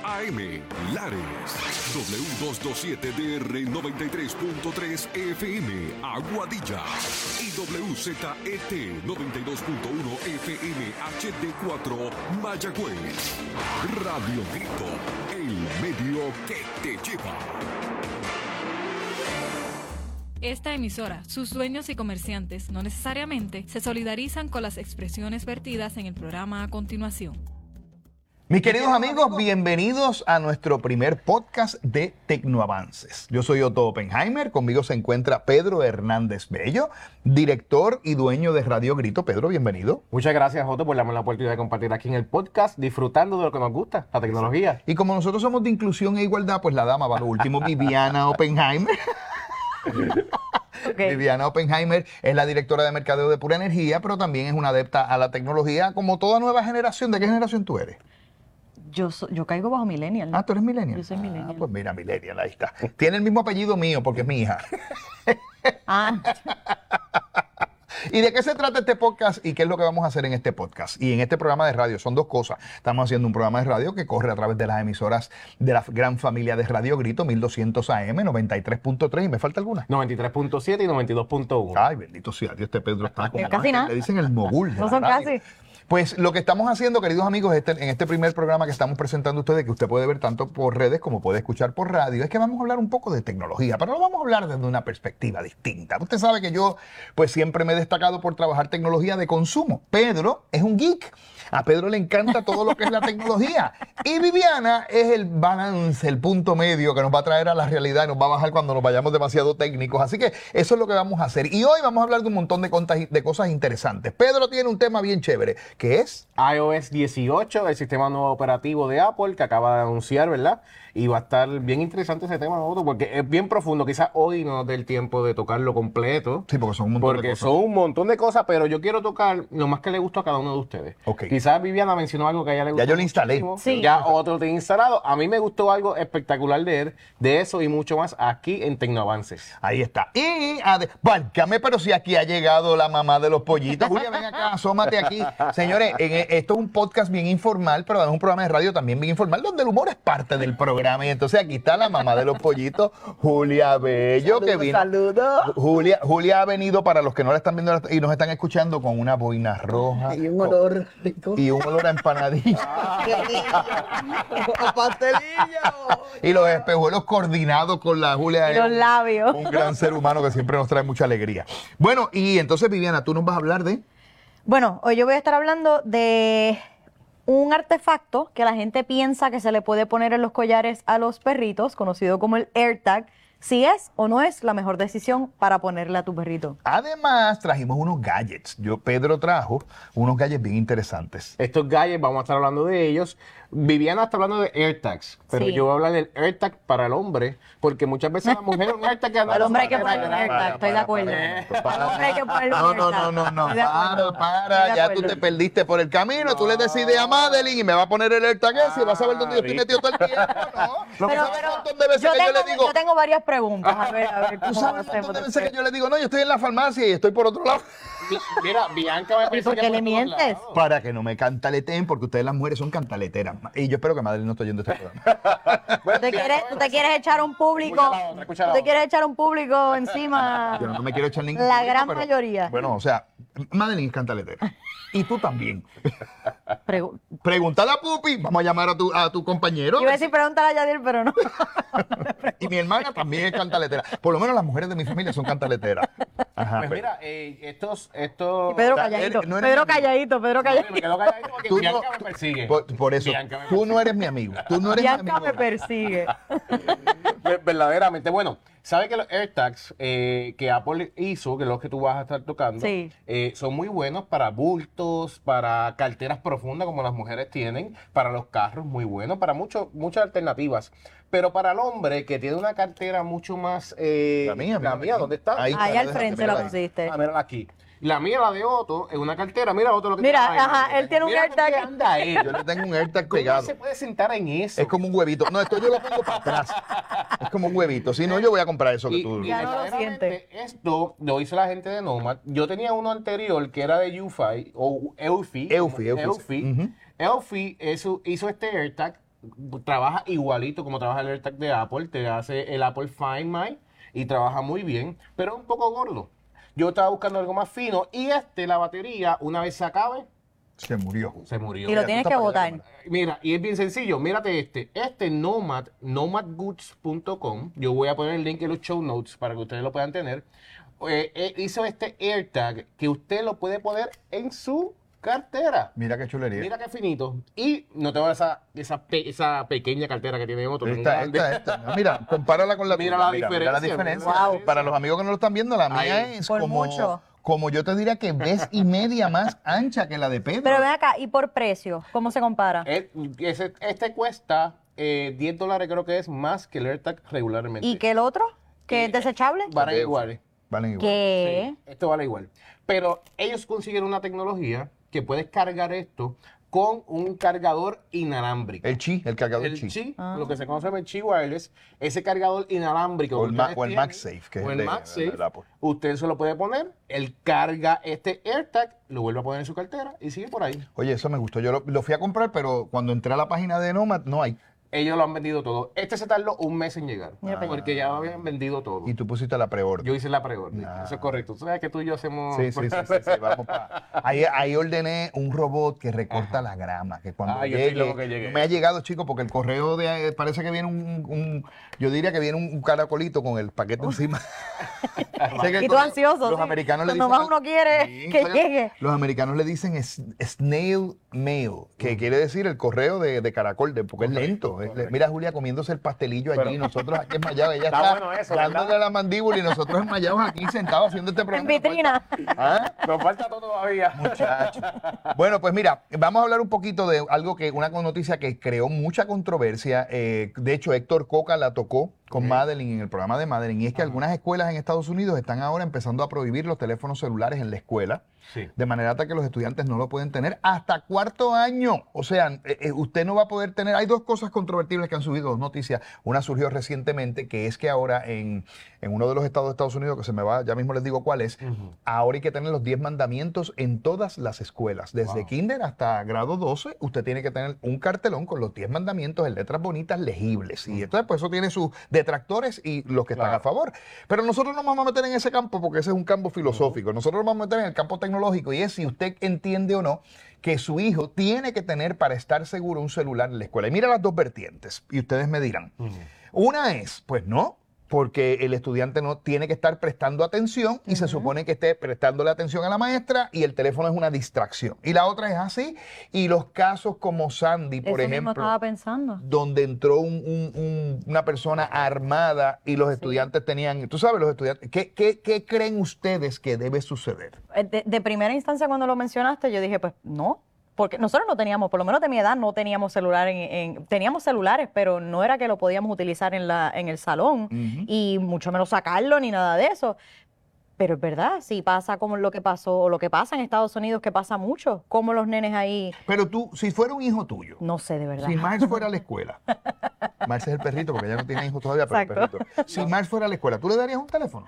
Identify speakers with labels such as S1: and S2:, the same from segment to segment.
S1: AM, Lares, W227DR 93.3 FM, Aguadilla, y WZET 92.1 FM HD4, Mayagüez. Radio Grito, el medio que te lleva.
S2: Esta emisora, sus dueños y comerciantes no necesariamente se solidarizan con las expresiones vertidas en el programa a continuación.
S3: Mis queridos amigos, bienvenidos a nuestro primer podcast de Tecnoavances. Yo soy Otto Oppenheimer, conmigo se encuentra Pedro Hernández Bello, director y dueño de Radio Grito. Pedro, bienvenido.
S4: Muchas gracias, Otto, por darme la oportunidad de compartir aquí en el podcast, disfrutando de lo que nos gusta, la tecnología.
S3: Y como nosotros somos de inclusión e igualdad, pues la dama va lo último, Viviana Oppenheimer. Okay. Viviana Oppenheimer es la directora de mercadeo de Pura Energía, pero también es una adepta a la tecnología, como toda nueva generación. ¿De qué generación tú eres?
S5: Yo caigo bajo millennial.
S3: Ah, ¿tú eres millennial?
S5: Yo soy millennial.
S3: Pues mira, millennial, ahí está. Tiene el mismo apellido mío porque es mi hija.
S5: Ah.
S3: ¿Y de qué se trata este podcast y qué es lo que vamos a hacer en este podcast? Y en este programa de radio son dos cosas. Estamos haciendo un programa de radio que corre a través de las emisoras de la gran familia de Radio Grito, 1200 AM, 93.3. ¿Y me falta alguna?
S4: 93.7 y 92.1.
S3: Ay, bendito sea Dios, este Pedro está como...
S5: Casi nada.
S3: Le dicen el mogul de
S5: No
S3: la
S5: son
S3: radio.
S5: casi.
S3: Pues lo que estamos haciendo, queridos amigos, en este primer programa que estamos presentando a ustedes, que usted puede ver tanto por redes como puede escuchar por radio, es que vamos a hablar un poco de tecnología, pero lo vamos a hablar desde una perspectiva distinta. Usted sabe que yo pues siempre me he destacado por trabajar tecnología de consumo. Pedro es un geek. A Pedro le encanta todo lo que es la tecnología. Y Viviana es el balance, el punto medio que nos va a traer a la realidad y nos va a bajar cuando nos vayamos demasiado técnicos. Así que eso es lo que vamos a hacer. Y hoy vamos a hablar de un montón de cosas interesantes. Pedro tiene un tema bien chévere, que es
S4: iOS 18, el sistema nuevo operativo de Apple que acaba de anunciar, ¿verdad? Y va a estar bien interesante ese tema, Otto, porque es bien profundo. Quizás hoy no nos dé el tiempo de tocarlo completo.
S3: Sí, porque son un montón de cosas.
S4: Pero yo quiero tocar lo más que le gustó a cada uno de ustedes.
S3: Okay.
S4: Quizás Viviana mencionó algo que a ella le gustó.
S3: Ya yo lo instalé.
S5: Sí.
S4: Ya otro tiene instalado. A mí me gustó algo espectacular de eso y mucho más aquí en Tecnoavances.
S3: Ahí está. Y, válgame, pero si aquí ha llegado la mamá de los pollitos. Julia, ven acá, asómate aquí. Señores, esto es un podcast bien informal, pero es un programa de radio también bien informal, donde el humor es parte del programa. Y entonces aquí está la mamá de los pollitos, Julia Bello, que vino.
S5: Saludos.
S3: Julia ha venido, para los que no la están viendo y nos están escuchando, con una boina roja.
S6: Y un olor rico.
S3: Y un olor a empanadilla.
S6: ¡A pastelillo!
S3: Y los espejuelos coordinados con la Julia.
S5: Y los labios.
S3: Un gran ser humano que siempre nos trae mucha alegría. Bueno, y entonces, Viviana, tú nos vas a hablar de...
S5: Bueno, hoy yo voy a estar hablando de un artefacto que la gente piensa que se le puede poner en los collares a los perritos, conocido como el AirTag, si es o no es la mejor decisión para ponerle a tu perrito.
S3: Además, trajimos unos gadgets. Pedro trajo unos gadgets bien interesantes.
S4: Estos gadgets, vamos a estar hablando de ellos. Viviana está hablando de AirTags, pero
S5: Sí.
S4: yo voy a hablar del AirTag para el hombre, porque muchas veces la mujer un AirTag que anda...
S5: Al hombre hay que ponerle un AirTag, estoy de acuerdo. Al hombre hay que ponerle un AirTag.
S3: No.
S5: Estoy de acuerdo.
S3: Para.
S5: Estoy de
S3: Ya tú
S5: acuerdo.
S3: te perdiste por el camino. Tú le decides a Madeline y me va a poner el AirTag ese y vas a ver dónde yo estoy metido todo el tiempo, ¿no?
S5: Pero,
S3: ¿Sabes un montón de veces que yo le digo...
S5: yo tengo varias preguntas. A ver,
S3: ¿Tú
S5: ¿cómo
S3: sabes un
S5: hacemos
S3: montón de veces que
S5: después?
S3: yo le digo, no, yo estoy en la farmacia y estoy por otro lado?
S4: Mira, Bianca me
S5: ¿Y por qué le mientes?
S3: Para que no me cantaleteen, porque ustedes las mujeres son cantaleteras. Y yo espero que Madeline no esté oyendo este programa.
S5: ¿Tú te quieres echar un público?
S4: Escucha la
S5: ¿Tú te
S4: otra.
S5: quieres echar un público encima?
S3: Yo no me quiero echar ningún
S5: La
S3: público,
S5: gran
S3: pero,
S5: mayoría.
S3: Bueno, o sea, Madeline es cantaletera. Y tú también.
S5: Pregu-
S3: Pregúntale a Pupi. Vamos a llamar a tu compañero.
S5: Iba a decir pregúntale a Yadier, pero no.
S3: Y mi hermana también es cantaletera. Por lo menos las mujeres de mi familia son cantaleteras. Ajá.
S4: Pues mira, estos...
S5: Y Pedro
S3: O sea,
S5: calladito.
S3: no eres
S5: Pedro
S3: mi amigo.
S5: calladito, Pedro
S4: Me
S5: calladito.
S4: quedo calladito porque
S3: Tú no-
S4: Bianca me persigue.
S3: Por eso,
S4: Bianca me
S3: tú no eres mi amigo. Tú no eres mi
S5: Bianca
S3: amigo.
S5: me persigue.
S4: Verdaderamente, bueno, ¿sabes que los AirTags que Apple hizo, que los que tú vas a estar tocando,
S5: Sí.
S4: son muy buenos para bultos, para carteras profundas como las mujeres tienen, para los carros muy buenos, para muchas alternativas. Pero para el hombre que tiene una cartera mucho más...
S3: La mía,
S4: ¿dónde está?
S3: Ahí.
S5: Ahí al
S3: déjate,
S5: frente la
S3: mírala ahí.
S5: pusiste.
S4: Ah, mírala aquí. La mía, la de Otto, es una cartera. Mira, Otto, lo que
S5: Mira,
S4: tiene ahí.
S5: ajá, él tiene un
S4: Mira con qué
S5: AirTag.
S4: anda él.
S3: Yo le tengo un AirTag
S4: ¿Cómo
S3: pegado.
S4: se puede sentar en eso?
S3: Es como un huevito. No, esto yo lo pongo para atrás. Es como un huevito. Si no, yo voy a comprar eso que
S4: Y,
S3: tú...
S4: y
S5: Ya no lo
S4: verdaderamente esto lo hizo la gente de Nomad. Yo tenía uno anterior que era de Eufy o Eufy.
S3: Eufy.
S4: Eufy hizo este AirTag trabaja igualito como trabaja el AirTag de Apple, te hace el Apple Find My y trabaja muy bien, pero es un poco gordo. Yo estaba buscando algo más fino y la batería, una vez se acabe,
S3: Se murió.
S4: se murió.
S5: Y lo tienes que botar.
S4: Mira, y es bien sencillo, mírate nomadgoods.com, yo voy a poner el link en los show notes para que ustedes lo puedan tener. Hizo este AirTag que usted lo puede poner en su cartera.
S3: Mira qué chulería.
S4: Mira qué finito. Y no te va esa pequeña cartera que tiene otro. tan grande.
S3: Esta. Mira, compárala con la
S4: Mira
S3: tuya.
S4: la
S3: Mira
S4: diferencia,
S3: la diferencia.
S4: mira la
S5: Wow.
S3: Para los amigos que no lo están viendo, la mía
S4: Ahí.
S3: es
S5: Por
S3: como,
S5: mucho.
S3: como yo te diría que vez y media más ancha que la de Pedro.
S5: Pero ven acá, ¿y por precio? ¿Cómo se compara?
S4: Este cuesta $10, creo que es más que el AirTag regularmente.
S5: ¿Y que el otro? ¿Que es desechable?
S4: Valen iguales.
S3: Valen igual.
S5: ¿Qué?
S4: Sí, esto vale igual. Pero ellos consiguieron una tecnología que puedes cargar esto con un cargador inalámbrico.
S3: El cargador
S4: El
S3: chi.
S4: Qi, lo que se conoce como el Qi Wireless, ese cargador inalámbrico.
S3: O
S4: que
S3: el
S4: ustedes tienen,
S3: MagSafe, que es
S4: o
S3: el
S4: el
S3: de-
S4: MagSafe,
S3: de Apple.
S4: usted se lo puede poner, él carga este AirTag, lo vuelve a poner en su cartera y sigue por ahí.
S3: Oye, eso me gustó. Yo lo fui a comprar, pero cuando entré a la página de Nomad, no hay.
S4: Ellos lo han vendido todo. Este se tardó un mes en llegar,
S5: Mira para allá.
S4: porque ya lo habían vendido todo.
S3: Y tú pusiste la preorden.
S4: Yo hice la preorden,
S3: Ah.
S4: eso es correcto. Tú sabes que tú y yo hacemos...
S3: Sí, vamos ahí ordené un robot que recorta la grama, que cuando
S4: Yo estoy loco
S3: llegue,
S4: que llegue.
S3: no me ha llegado, chico, porque el correo parece que viene yo diría que viene un caracolito con el paquete encima. Sé que el
S5: Y tú
S3: correo-
S5: ansioso.
S3: Los
S5: sí.
S3: americanos le
S5: Cuando
S3: dicen...
S5: más uno quiere
S3: Sí,
S5: que
S3: claro.
S5: llegue.
S3: Los americanos le dicen snail mail, que quiere decir el correo de caracol, porque es lento. Mira a Julia comiéndose el pastelillo allí, nosotros aquí enmayados, ella
S4: Está
S3: está
S4: bueno eso,
S3: dándole
S4: ¿verdad?
S3: a la mandíbula y nosotros enmayados aquí sentados haciendo este
S5: En
S3: programa.
S5: vitrina.
S3: ¿Ah?
S4: Nos falta todo todavía.
S3: Muchacho. Bueno, pues mira, vamos a hablar un poquito de una noticia que creó mucha controversia. De hecho, Héctor Coca la tocó con Madeline en el programa de Madeline. Y es que algunas escuelas en Estados Unidos están ahora empezando a prohibir los teléfonos celulares en la escuela.
S4: Sí.
S3: De manera tal que los estudiantes no lo pueden tener hasta cuarto año. O sea, usted no va a poder tener... Hay dos cosas controvertibles que han subido, dos noticias. Una surgió recientemente, que es que ahora en uno de los estados de Estados Unidos, que se me va, ya mismo les digo cuál es, ahora hay que tener los 10 mandamientos en todas las escuelas. Desde kinder hasta grado 12, usted tiene que tener un cartelón con los 10 mandamientos en letras bonitas, legibles. Y entonces, pues eso tiene sus detractores y los que están a favor. Pero nosotros no nos vamos a meter en ese campo porque ese es un campo filosófico. Nosotros nos vamos a meter en el campo tecnológico y es si usted entiende o no que su hijo tiene que tener para estar seguro un celular en la escuela. Y mira las dos vertientes y ustedes me dirán. Una es, pues no, porque el estudiante no tiene que estar prestando atención y se supone que esté prestándole atención a la maestra y el teléfono es una distracción. Y la otra es así. Y los casos como Sandy, por
S5: Eso mismo
S3: ejemplo,
S5: estaba pensando.
S3: donde entró una persona armada y los estudiantes tenían, tú sabes, los estudiantes, ¿qué creen ustedes que debe suceder?
S5: De primera instancia, cuando lo mencionaste, yo dije, pues no. Porque nosotros no teníamos, por lo menos de mi edad, no teníamos celular teníamos celulares, pero no era que lo podíamos utilizar en el salón y mucho menos sacarlo ni nada de eso. Pero es verdad, si pasa como lo que pasó o lo que pasa en Estados Unidos, que pasa mucho, como los nenes ahí,
S3: Pero tú, si fuera un hijo tuyo,
S5: no sé de verdad.
S3: si Mars fuera a la escuela, Mars es el perrito porque ella no tiene hijos todavía, pero
S5: Exacto.
S3: el perrito. Si Mars fuera a la escuela, ¿tú le darías un teléfono?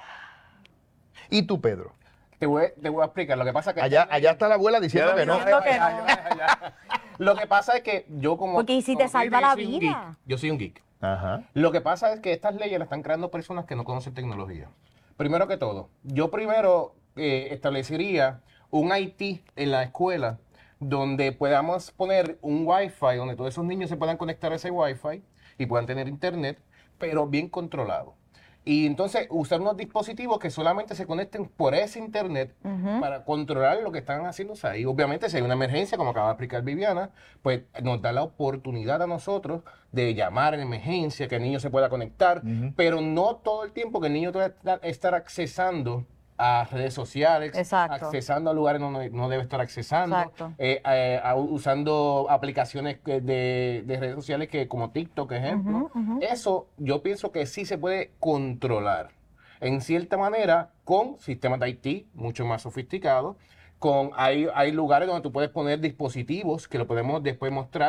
S3: ¿Y tú, Pedro?
S4: Te voy a explicar. Lo que pasa es que...
S3: Allá está la abuela diciendo que no.
S5: Diciendo que no.
S4: Lo que pasa es que yo como...
S5: Porque ¿y si te
S4: como
S5: salva
S4: yo
S5: la
S4: soy un
S5: vida?
S4: geek, yo soy un geek.
S3: Ajá.
S4: Lo que pasa es que estas leyes las están creando personas que no conocen tecnología. Primero que todo, yo primero establecería un IT en la escuela donde podamos poner un Wi-Fi, donde todos esos niños se puedan conectar a ese Wi-Fi y puedan tener internet, pero bien controlado. Y entonces usar unos dispositivos que solamente se conecten por ese internet para controlar lo que están haciendo ahí. Obviamente, si hay una emergencia, como acaba de explicar Viviana, pues nos da la oportunidad a nosotros de llamar en emergencia, que el niño se pueda conectar, pero no todo el tiempo que el niño debe estar accesando a redes sociales,
S5: Exacto.
S4: accesando a lugares donde no debe estar accesando,
S5: Exacto.
S4: usando aplicaciones de redes sociales que como TikTok, ejemplo. Eso yo pienso que sí se puede controlar en cierta manera con sistemas de IT mucho más sofisticados. Hay lugares donde tú puedes poner dispositivos que lo podemos después mostrar,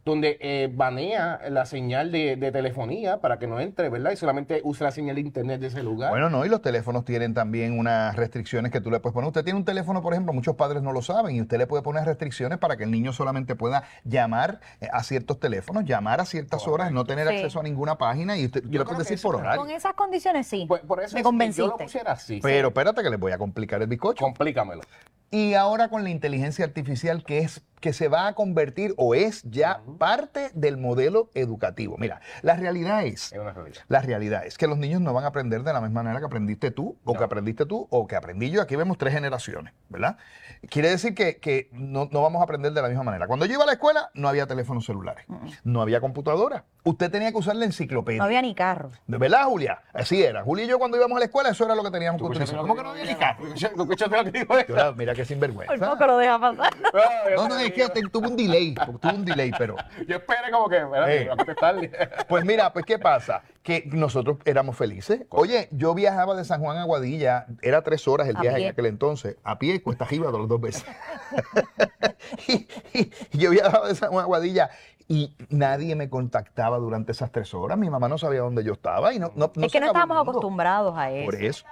S4: donde banea la señal de telefonía para que no entre, ¿verdad? Y solamente use la señal de internet de ese lugar.
S3: Bueno, no, y los teléfonos tienen también unas restricciones que tú le puedes poner. Usted tiene un teléfono, por ejemplo, muchos padres no lo saben, y usted le puede poner restricciones para que el niño solamente pueda llamar a ciertos teléfonos, llamar a ciertas horas, no tener
S5: Sí.
S3: acceso a ninguna página, y usted
S4: Yo
S3: le
S4: creo
S3: puede
S4: que
S3: decir
S4: eso
S3: por
S4: es-
S3: horario.
S5: Con esas condiciones sí.
S4: Por eso
S5: Me
S4: es que yo lo
S5: convenciste.
S4: pusiera así.
S3: Pero espérate que les voy a complicar el bizcocho.
S4: Complícamelo.
S3: Y ahora con la inteligencia artificial que se va a convertir o es ya parte del modelo educativo. Mira, la realidad es
S4: Es una realidad.
S3: La realidad es que los niños no van a aprender de la misma manera que aprendiste tú, o
S4: No.
S3: que aprendiste tú, o que aprendí yo. Aquí vemos 3 generaciones, ¿verdad? Quiere decir que no vamos a aprender de la misma manera. Cuando yo iba a la escuela, no había teléfonos celulares, no había computadora. Usted tenía que usar la enciclopedia.
S5: No había ni carro.
S3: ¿De verdad, Julia? Así era. Julia y yo cuando íbamos a la escuela, eso era lo que teníamos que utilizar. ¿Cómo que no había ni carro?
S4: ¿Tú escuchaste lo que dijo eso?
S3: Mira qué sinvergüenza.
S5: Por poco lo deja pasar.
S3: No, no, es que tuvo un delay, pero...
S4: Yo esperé como que, ¿verdad?
S3: Hey.
S4: Voy a contestarle.
S3: Pues mira, pues ¿qué pasa? Que nosotros éramos felices. Oye, yo viajaba de San Juan a Aguadilla, era 3 horas el
S5: A
S3: viaje
S5: pie.
S3: en aquel entonces, a pie y cuesta arriba las 2 veces. y yo viajaba de San Juan a Aguadilla y nadie me contactaba durante esas 3 horas. Mi mamá no sabía dónde yo estaba y no
S5: Es que
S3: se
S5: no
S3: acabó el
S5: estábamos
S3: mundo.
S5: acostumbrados a eso.
S3: Por eso.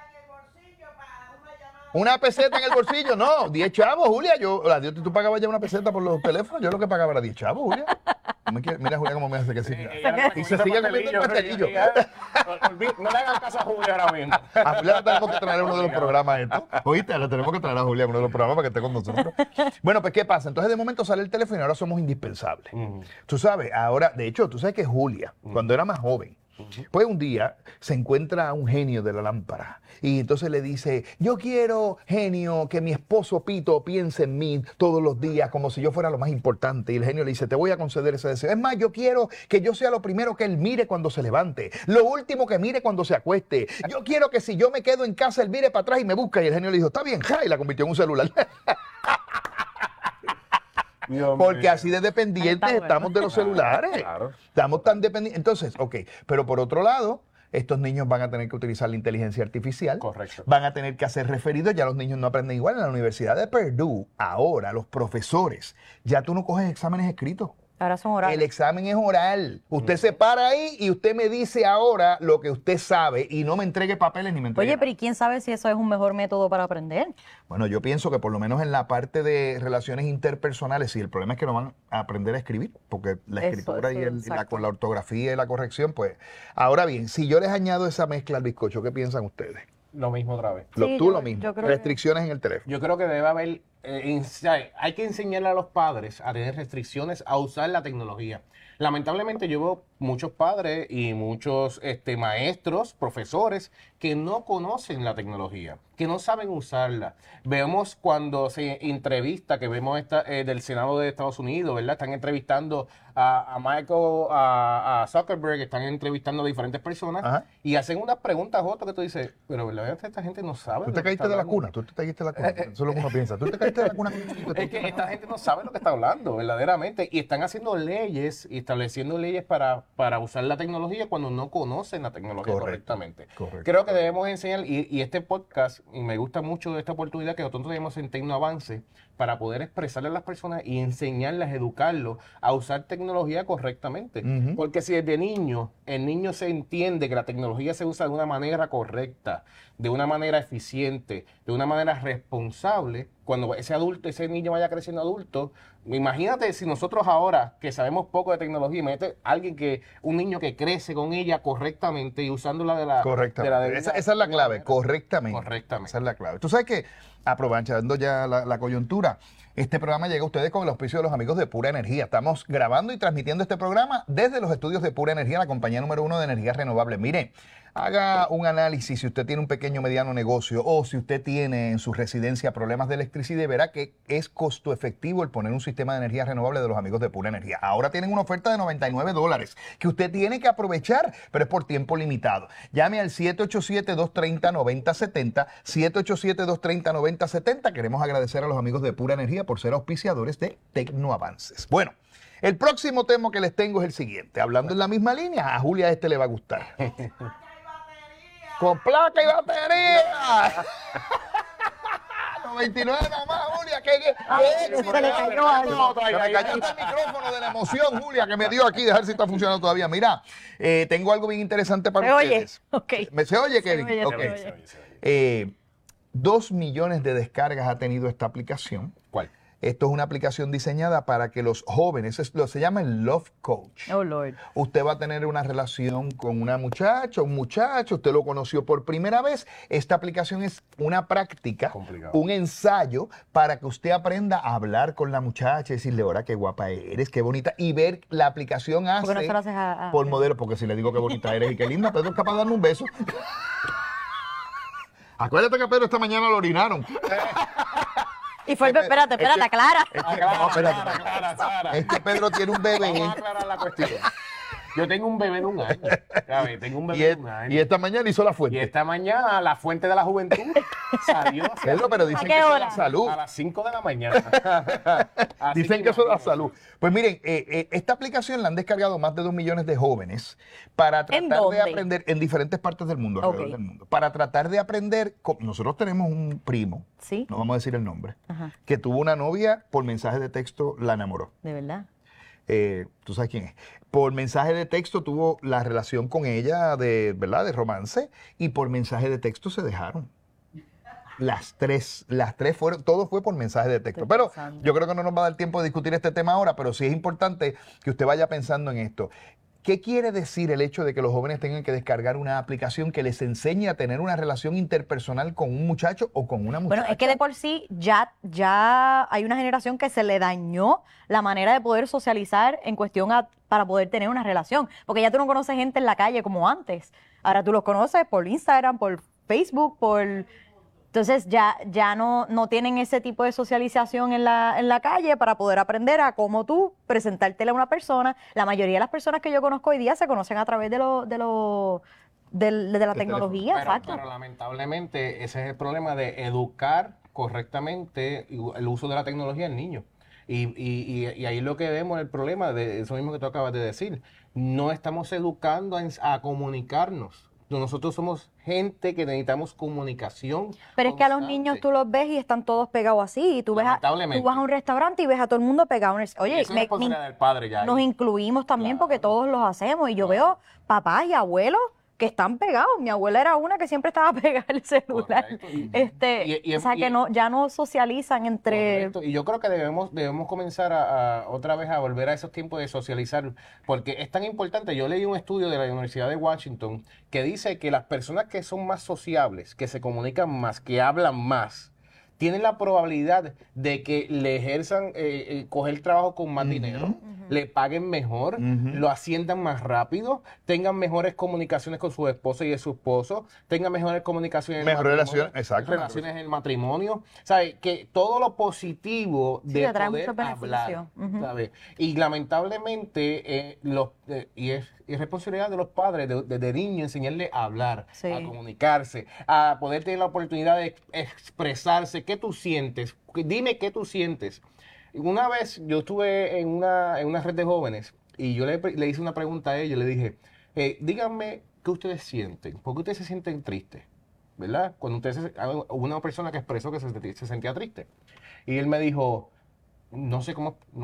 S3: Una peseta en el bolsillo, no, 10 chavos, Julia. Tú pagabas ya una peseta por los teléfonos, yo lo que pagaba era 10 chavos, Julia. Mira, Julia, cómo me hace que sí. Y se sigue comiendo el pastelillo.
S4: No le hagan caso a Julio ahora mismo.
S3: A Julia la tenemos que traer a uno de los programas estos. Oíste, la tenemos que traer a Julia a uno de los programas para que esté con nosotros. Bueno, pues ¿qué pasa? Entonces de momento sale el teléfono y ahora somos indispensables. Tú sabes, ahora, de hecho, tú sabes que Julia, cuando era más joven, pues un día se encuentra un genio de la lámpara y entonces le dice, yo quiero, genio, que mi esposo Pito piense en mí todos los días como si yo fuera lo más importante. Y el genio le dice, te voy a conceder ese deseo. Es más, yo quiero que yo sea lo primero que él mire cuando se levante, lo último que mire cuando se acueste. Yo quiero que si yo me quedo en casa, él mire para atrás y me busca. Y el genio le dijo, está bien, ja, y la convirtió en un celular. Porque así de dependientes
S5: Está bueno.
S3: estamos de los celulares.
S4: Claro.
S3: Estamos tan dependientes. Entonces, ok, pero por otro lado, estos niños van a tener que utilizar la inteligencia artificial.
S4: Correcto.
S3: Van a tener que hacer referidos. Ya los niños no aprenden igual. En la Universidad de Purdue, ahora, los profesores, ya tú no coges exámenes escritos.
S5: Ahora son horarios.
S3: El examen es oral. Usted se para ahí y usted me dice ahora lo que usted sabe y no me entregue papeles ni me entregue
S5: Oye,
S3: nada.
S5: pero ¿y quién sabe si eso es un mejor método para aprender?
S3: Bueno, yo pienso que por lo menos en la parte de relaciones interpersonales, sí, el problema es que no van a aprender a escribir, porque la
S5: Eso,
S3: escritura y
S5: exacto.
S3: con la ortografía y la corrección, pues. Ahora bien, si yo les añado esa mezcla al bizcocho, ¿qué piensan ustedes?
S4: Lo mismo otra vez.
S5: Sí,
S3: Tú
S5: yo-
S3: lo mismo.
S5: yo creo que-
S3: Restricciones en el teléfono.
S4: Yo creo que debe haber, hay que enseñarle a los padres a tener restricciones a usar la tecnología. Lamentablemente yo veo muchos padres y muchos maestros, profesores que no conocen la tecnología, que no saben usarla. Vemos cuando se entrevista, que vemos del Senado de Estados Unidos, ¿verdad? Están entrevistando a Michael, a Zuckerberg, están entrevistando a diferentes personas
S3: Ajá.
S4: y hacen unas preguntas otras que tú dices, pero verdaderamente esta gente no sabe.
S3: Tú
S4: lo
S3: te
S4: que
S3: caíste
S4: está
S3: de la
S4: hablando".
S3: cuna, tú te caíste de la cuna. Eso es lo que uno piensa. Tú te caíste de la cuna.
S4: Es que esta gente no sabe lo que está hablando, verdaderamente. Y están haciendo leyes y estableciendo leyes para usar la tecnología cuando no conocen la tecnología
S3: Correcto,
S4: correctamente.
S3: correcto.
S4: Creo que debemos enseñar, y este podcast, y me gusta mucho esta oportunidad que nosotros tenemos en Tecnoavance, para poder expresarle a las personas y enseñarles, educarlos a usar tecnología correctamente.
S3: Ujú.
S4: Porque si desde niño, el niño se entiende que la tecnología se usa de una manera correcta, de una manera eficiente, de una manera responsable, cuando ese niño vaya creciendo adulto, imagínate si nosotros ahora, que sabemos poco de tecnología, imagínate un niño que crece con ella correctamente y usándola de la
S3: Correctamente.
S4: debida-
S3: Esa es la clave,
S4: manera.
S3: correctamente.
S4: Correctamente.
S3: Esa es la clave. Tú sabes que, aprovechando ya la coyuntura, este programa llega a ustedes con el auspicio de los amigos de Pura Energía. Estamos grabando y transmitiendo este programa desde los estudios de Pura Energía, la compañía número 1 de energía renovable. Mire, haga un análisis si usted tiene un pequeño o mediano negocio o si usted tiene en su residencia problemas de electricidad y verá que es costo efectivo el poner un sistema de energía renovable de los amigos de Pura Energía. Ahora tienen una oferta de $99 que usted tiene que aprovechar, pero es por tiempo limitado. Llame al 787-230-9070, 787-230-9070. Queremos agradecer a los amigos de Pura Energía por ser auspiciadores de Tecnoavances. Bueno, el próximo tema que les tengo es el siguiente. Hablando en la misma línea, a Julia le va a gustar. Con placa y batería. 29 nada más, Julia. ¿Qué éxito?
S5: se le cayó algo.
S3: No, se me cayó el micrófono de la emoción, Julia, que me dio aquí. Dejar si está funcionando todavía. Mira, tengo algo bien interesante para
S5: ¿Se oye?
S3: ustedes.
S5: Ok.
S3: ¿Se oye, Kevin?
S5: oye, se
S3: Ok.
S5: oye.
S3: 2 millones de descargas ha tenido esta aplicación.
S4: ¿Cuál?
S3: Esto es una aplicación diseñada para que los jóvenes, se llama el Love Coach.
S5: Oh, Lord.
S3: Usted va a tener una relación con una muchacha, un muchacho, usted lo conoció por primera vez. Esta aplicación es una práctica,
S4: Complicado.
S3: un ensayo para que usted aprenda a hablar con la muchacha y decirle, ahora qué guapa eres, qué bonita, y ver la aplicación hace
S5: ¿Por qué no se lo haces a-
S3: por modelo, porque si le digo qué bonita eres y qué linda, Pedro es capaz de darme un beso. Acuérdate que a Pedro esta mañana lo orinaron.
S5: Y fue, espérate, aclara.
S3: No, espérate.
S4: Clara.
S3: Es que Pedro tiene un bebé.
S4: Vamos a aclarar la cuestión. Yo tengo un bebé de 1 año. ¿Sabes? Tengo un
S3: Y,
S4: bebé de 1 año.
S3: y esta mañana hizo la
S4: Y
S3: fuente.
S4: esta mañana la fuente de la juventud salió
S3: Pedro, pero dicen
S5: ¿A
S3: que
S5: qué
S3: eso da
S5: hora?
S3: salud.
S4: a las 5 de la mañana. Así
S3: Dicen que eso da
S4: imagínate.
S3: salud. Pues miren, esta aplicación la han descargado más de 2 millones de jóvenes para tratar de
S5: dónde?
S3: aprender en diferentes partes del mundo, alrededor
S5: Ok.
S3: del mundo. Para tratar de aprender. Nosotros tenemos un primo,
S5: Sí.
S3: no vamos a decir el nombre,
S5: Ajá.
S3: que tuvo una novia, por mensaje de texto la enamoró.
S5: De verdad.
S3: Tú sabes quién es. Por mensaje de texto tuvo la relación con ella de, ¿verdad?, de romance, y por mensaje de texto se dejaron. Las tres fueron, todo fue por mensaje de texto.
S5: Estoy
S3: Pero
S5: pensando.
S3: yo creo que no nos va a dar tiempo de discutir este tema ahora, pero sí es importante que usted vaya pensando en esto. ¿Qué quiere decir el hecho de que los jóvenes tengan que descargar una aplicación que les enseñe a tener una relación interpersonal con un muchacho o con una muchacha?
S5: Bueno, es que de por sí ya hay una generación que se le dañó la manera de poder socializar en cuestión para poder tener una relación. Porque ya tú no conoces gente en la calle como antes. Ahora tú los conoces por Instagram, por Facebook, Entonces ya no tienen ese tipo de socialización en la calle para poder aprender a cómo tú presentártela a una persona. La mayoría de las personas que yo conozco hoy día se conocen a través de la tecnología, exacto.
S4: Pero lamentablemente ese es el problema de educar correctamente el uso de la tecnología en niños. Y ahí lo que vemos el problema de eso mismo que tú acabas de decir. No estamos educando a comunicarnos. Nosotros somos gente que necesitamos comunicación.
S5: Pero es que a los
S4: constante.
S5: niños tú los ves y están todos pegados así. Y tú vas
S4: Lamentablemente.
S5: tú vas a un restaurante y ves a todo el mundo pegado. Oye,
S4: Eso es responsabilidad del padre ya.
S5: nos
S4: ahí.
S5: incluimos también
S4: Claro.
S5: porque todos los hacemos. Y yo veo papás y abuelos que están pegados. Mi abuela era una que siempre estaba pegada al celular.
S4: Correcto.
S5: O sea, que ya no socializan entre...
S4: Correcto. Y yo creo que debemos comenzar otra vez a volver a esos tiempos de socializar, porque es tan importante. Yo leí un estudio de la Universidad de Washington que dice que las personas que son más sociables, que se comunican más, que hablan más, tienen la probabilidad de que le ejerzan, coger trabajo con más dinero, le paguen mejor, lo asciendan más rápido, tengan mejores comunicaciones con su esposa y de su esposo, tengan mejores comunicaciones en el
S3: Mejores
S4: matrimonio,
S3: relaciones, exacto.
S4: relaciones en el matrimonio, ¿sabes? Que todo lo positivo
S5: Sí,
S4: de
S5: le trae
S4: poder
S5: muchos
S4: hablar,
S5: beneficios.
S4: ¿sabes? Y lamentablemente, y es responsabilidad de los padres de niños enseñarle a hablar,
S5: Sí.
S4: a comunicarse, a poder tener la oportunidad de expresarse. ¿Qué tú sientes? Dime qué tú sientes. Una vez yo estuve en una red de jóvenes y yo le hice una pregunta a ellos, le dije, díganme qué ustedes sienten, ¿por qué ustedes se sienten tristes? ¿Verdad? Cuando hubo una persona que expresó que se sentía triste. Y él me dijo, no sé,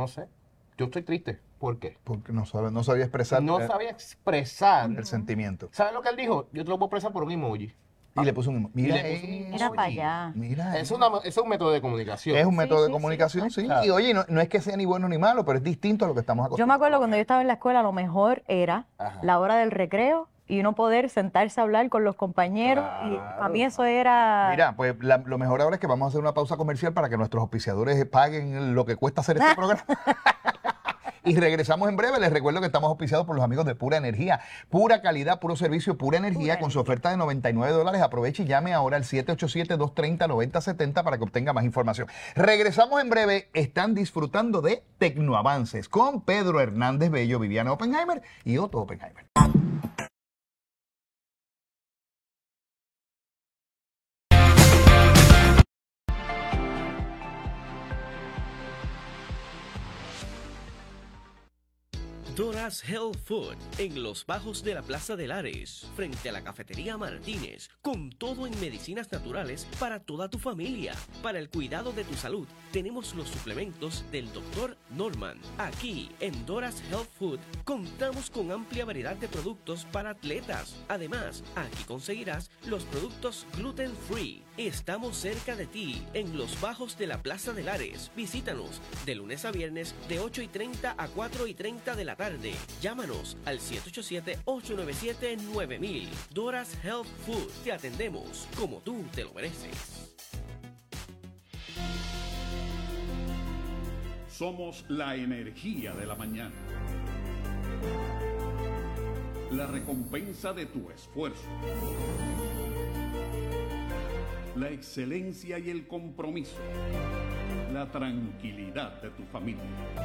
S4: yo estoy triste. ¿Por qué?
S3: Porque no sabía expresar
S4: No sabía expresar.
S3: el sentimiento.
S4: ¿Sabes lo que él dijo? Yo te lo puedo expresar por un emoji.
S3: Y le puso un... Mira,
S4: le puso un
S5: Mira para allá.
S3: mira.
S4: Es un método de comunicación.
S3: Es un
S5: Sí,
S3: método de
S5: sí,
S3: comunicación, sí.
S4: Claro.
S3: Y oye, no es que sea ni bueno ni malo, pero es distinto a lo que estamos
S5: Yo
S3: acostumbrados.
S5: me acuerdo cuando yo estaba en la escuela, lo mejor era
S4: Ajá.
S5: la hora del recreo y uno poder sentarse a hablar con los compañeros. Y a mí eso era...
S3: Mira, pues lo mejor ahora es que vamos a hacer una pausa comercial para que nuestros auspiciadores paguen lo que cuesta hacer este programa. Y regresamos en breve. Les recuerdo que estamos auspiciados por los amigos de Pura Energía. Pura calidad, puro servicio, pura energía. Con su oferta de $99. Aproveche y llame ahora al 787-230-9070 para que obtenga más información. Regresamos en breve. Están disfrutando de Tecnoavances con Pedro Hernández Bello, Viviana Oppenheimer y Otto Oppenheimer.
S7: Dora's Health Food, en los bajos de la Plaza de Lares, frente a la Cafetería Martínez, con todo en medicinas naturales para toda tu familia. Para el cuidado de tu salud, tenemos los suplementos del Dr. Norman. Aquí, en Dora's Health Food, contamos con amplia variedad de productos para atletas. Además, aquí conseguirás los productos gluten free. Estamos cerca de ti, en los bajos de la Plaza de Lares. Visítanos de lunes a viernes de 8:30 a 4:30 de la tarde. Llámanos al 787-897-9000. Dora's Health Food. Te atendemos como tú te lo mereces.
S8: Somos la energía de la mañana. La recompensa de tu esfuerzo. La excelencia y el compromiso. La tranquilidad de tu familia.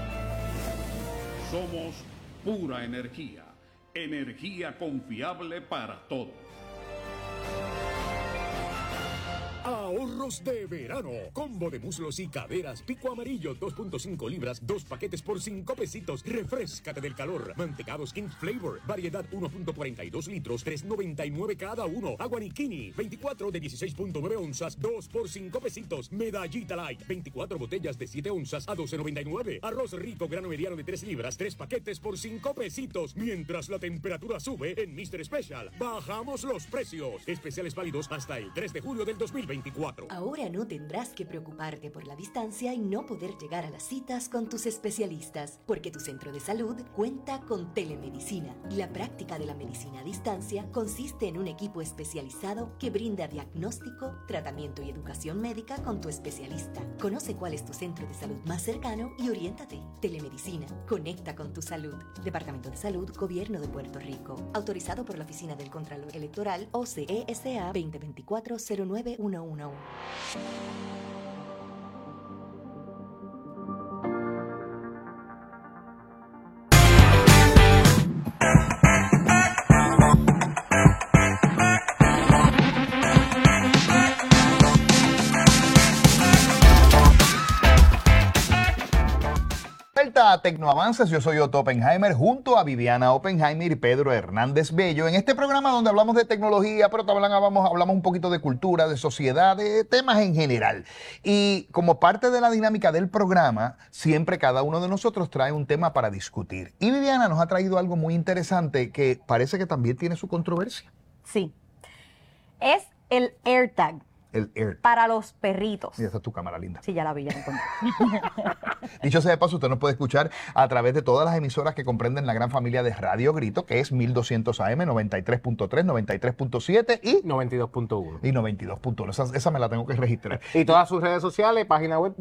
S8: Somos pura energía. Energía confiable para todos.
S9: Ahorros de verano. Combo de muslos y caderas. Pico amarillo, 2.5 libras, 2 paquetes por 5 pesitos. Refréscate del calor. Mantecados King Flavor. Variedad 1.42 litros, 3.99 cada uno. Agua Nikini, 24 de 16.9 onzas, 2 por 5 pesitos. Medallita Light, 24 botellas de 7 onzas a 12.99. Arroz rico grano mediano de 3 libras, 3 paquetes por 5 pesitos. Mientras la temperatura sube en Mr. Special, bajamos los precios. Especiales válidos hasta el 3 de julio del 2024.
S10: Ahora no tendrás que preocuparte por la distancia y no poder llegar a las citas con tus especialistas, porque tu centro de salud cuenta con telemedicina. La práctica de la medicina a distancia consiste en un equipo especializado que brinda diagnóstico, tratamiento y educación médica con tu especialista. Conoce cuál es tu centro de salud más cercano y oriéntate. Telemedicina. Conecta con tu salud. Departamento de Salud, Gobierno de Puerto Rico. Autorizado por la Oficina del Contralor Electoral, OCESA 2024-0911.
S3: Tecnoavances, yo soy Otto Oppenheimer junto a Viviana Oppenheimer y Pedro Hernández Bello en este programa donde hablamos de tecnología, pero también hablamos un poquito de cultura, de sociedad, de temas en general. Y como parte de la dinámica del programa, siempre cada uno de nosotros trae un tema para discutir. Y Viviana nos ha traído algo muy interesante que parece que también tiene su controversia.
S5: Sí. Es el AirTag.
S3: El AirTag.
S5: Para los perritos.
S3: Y esa es tu cámara linda.
S5: Sí, ya la vi, ya la encontré.
S3: Dicho sea de paso, usted nos puede escuchar a través de todas las emisoras que comprenden la gran familia de Radio Grito, que es 1200 AM, 93.3, 93.7 y
S4: 92.1.
S3: Y 92.1. Esa me la tengo que registrar.
S4: Y todas sus redes sociales, página web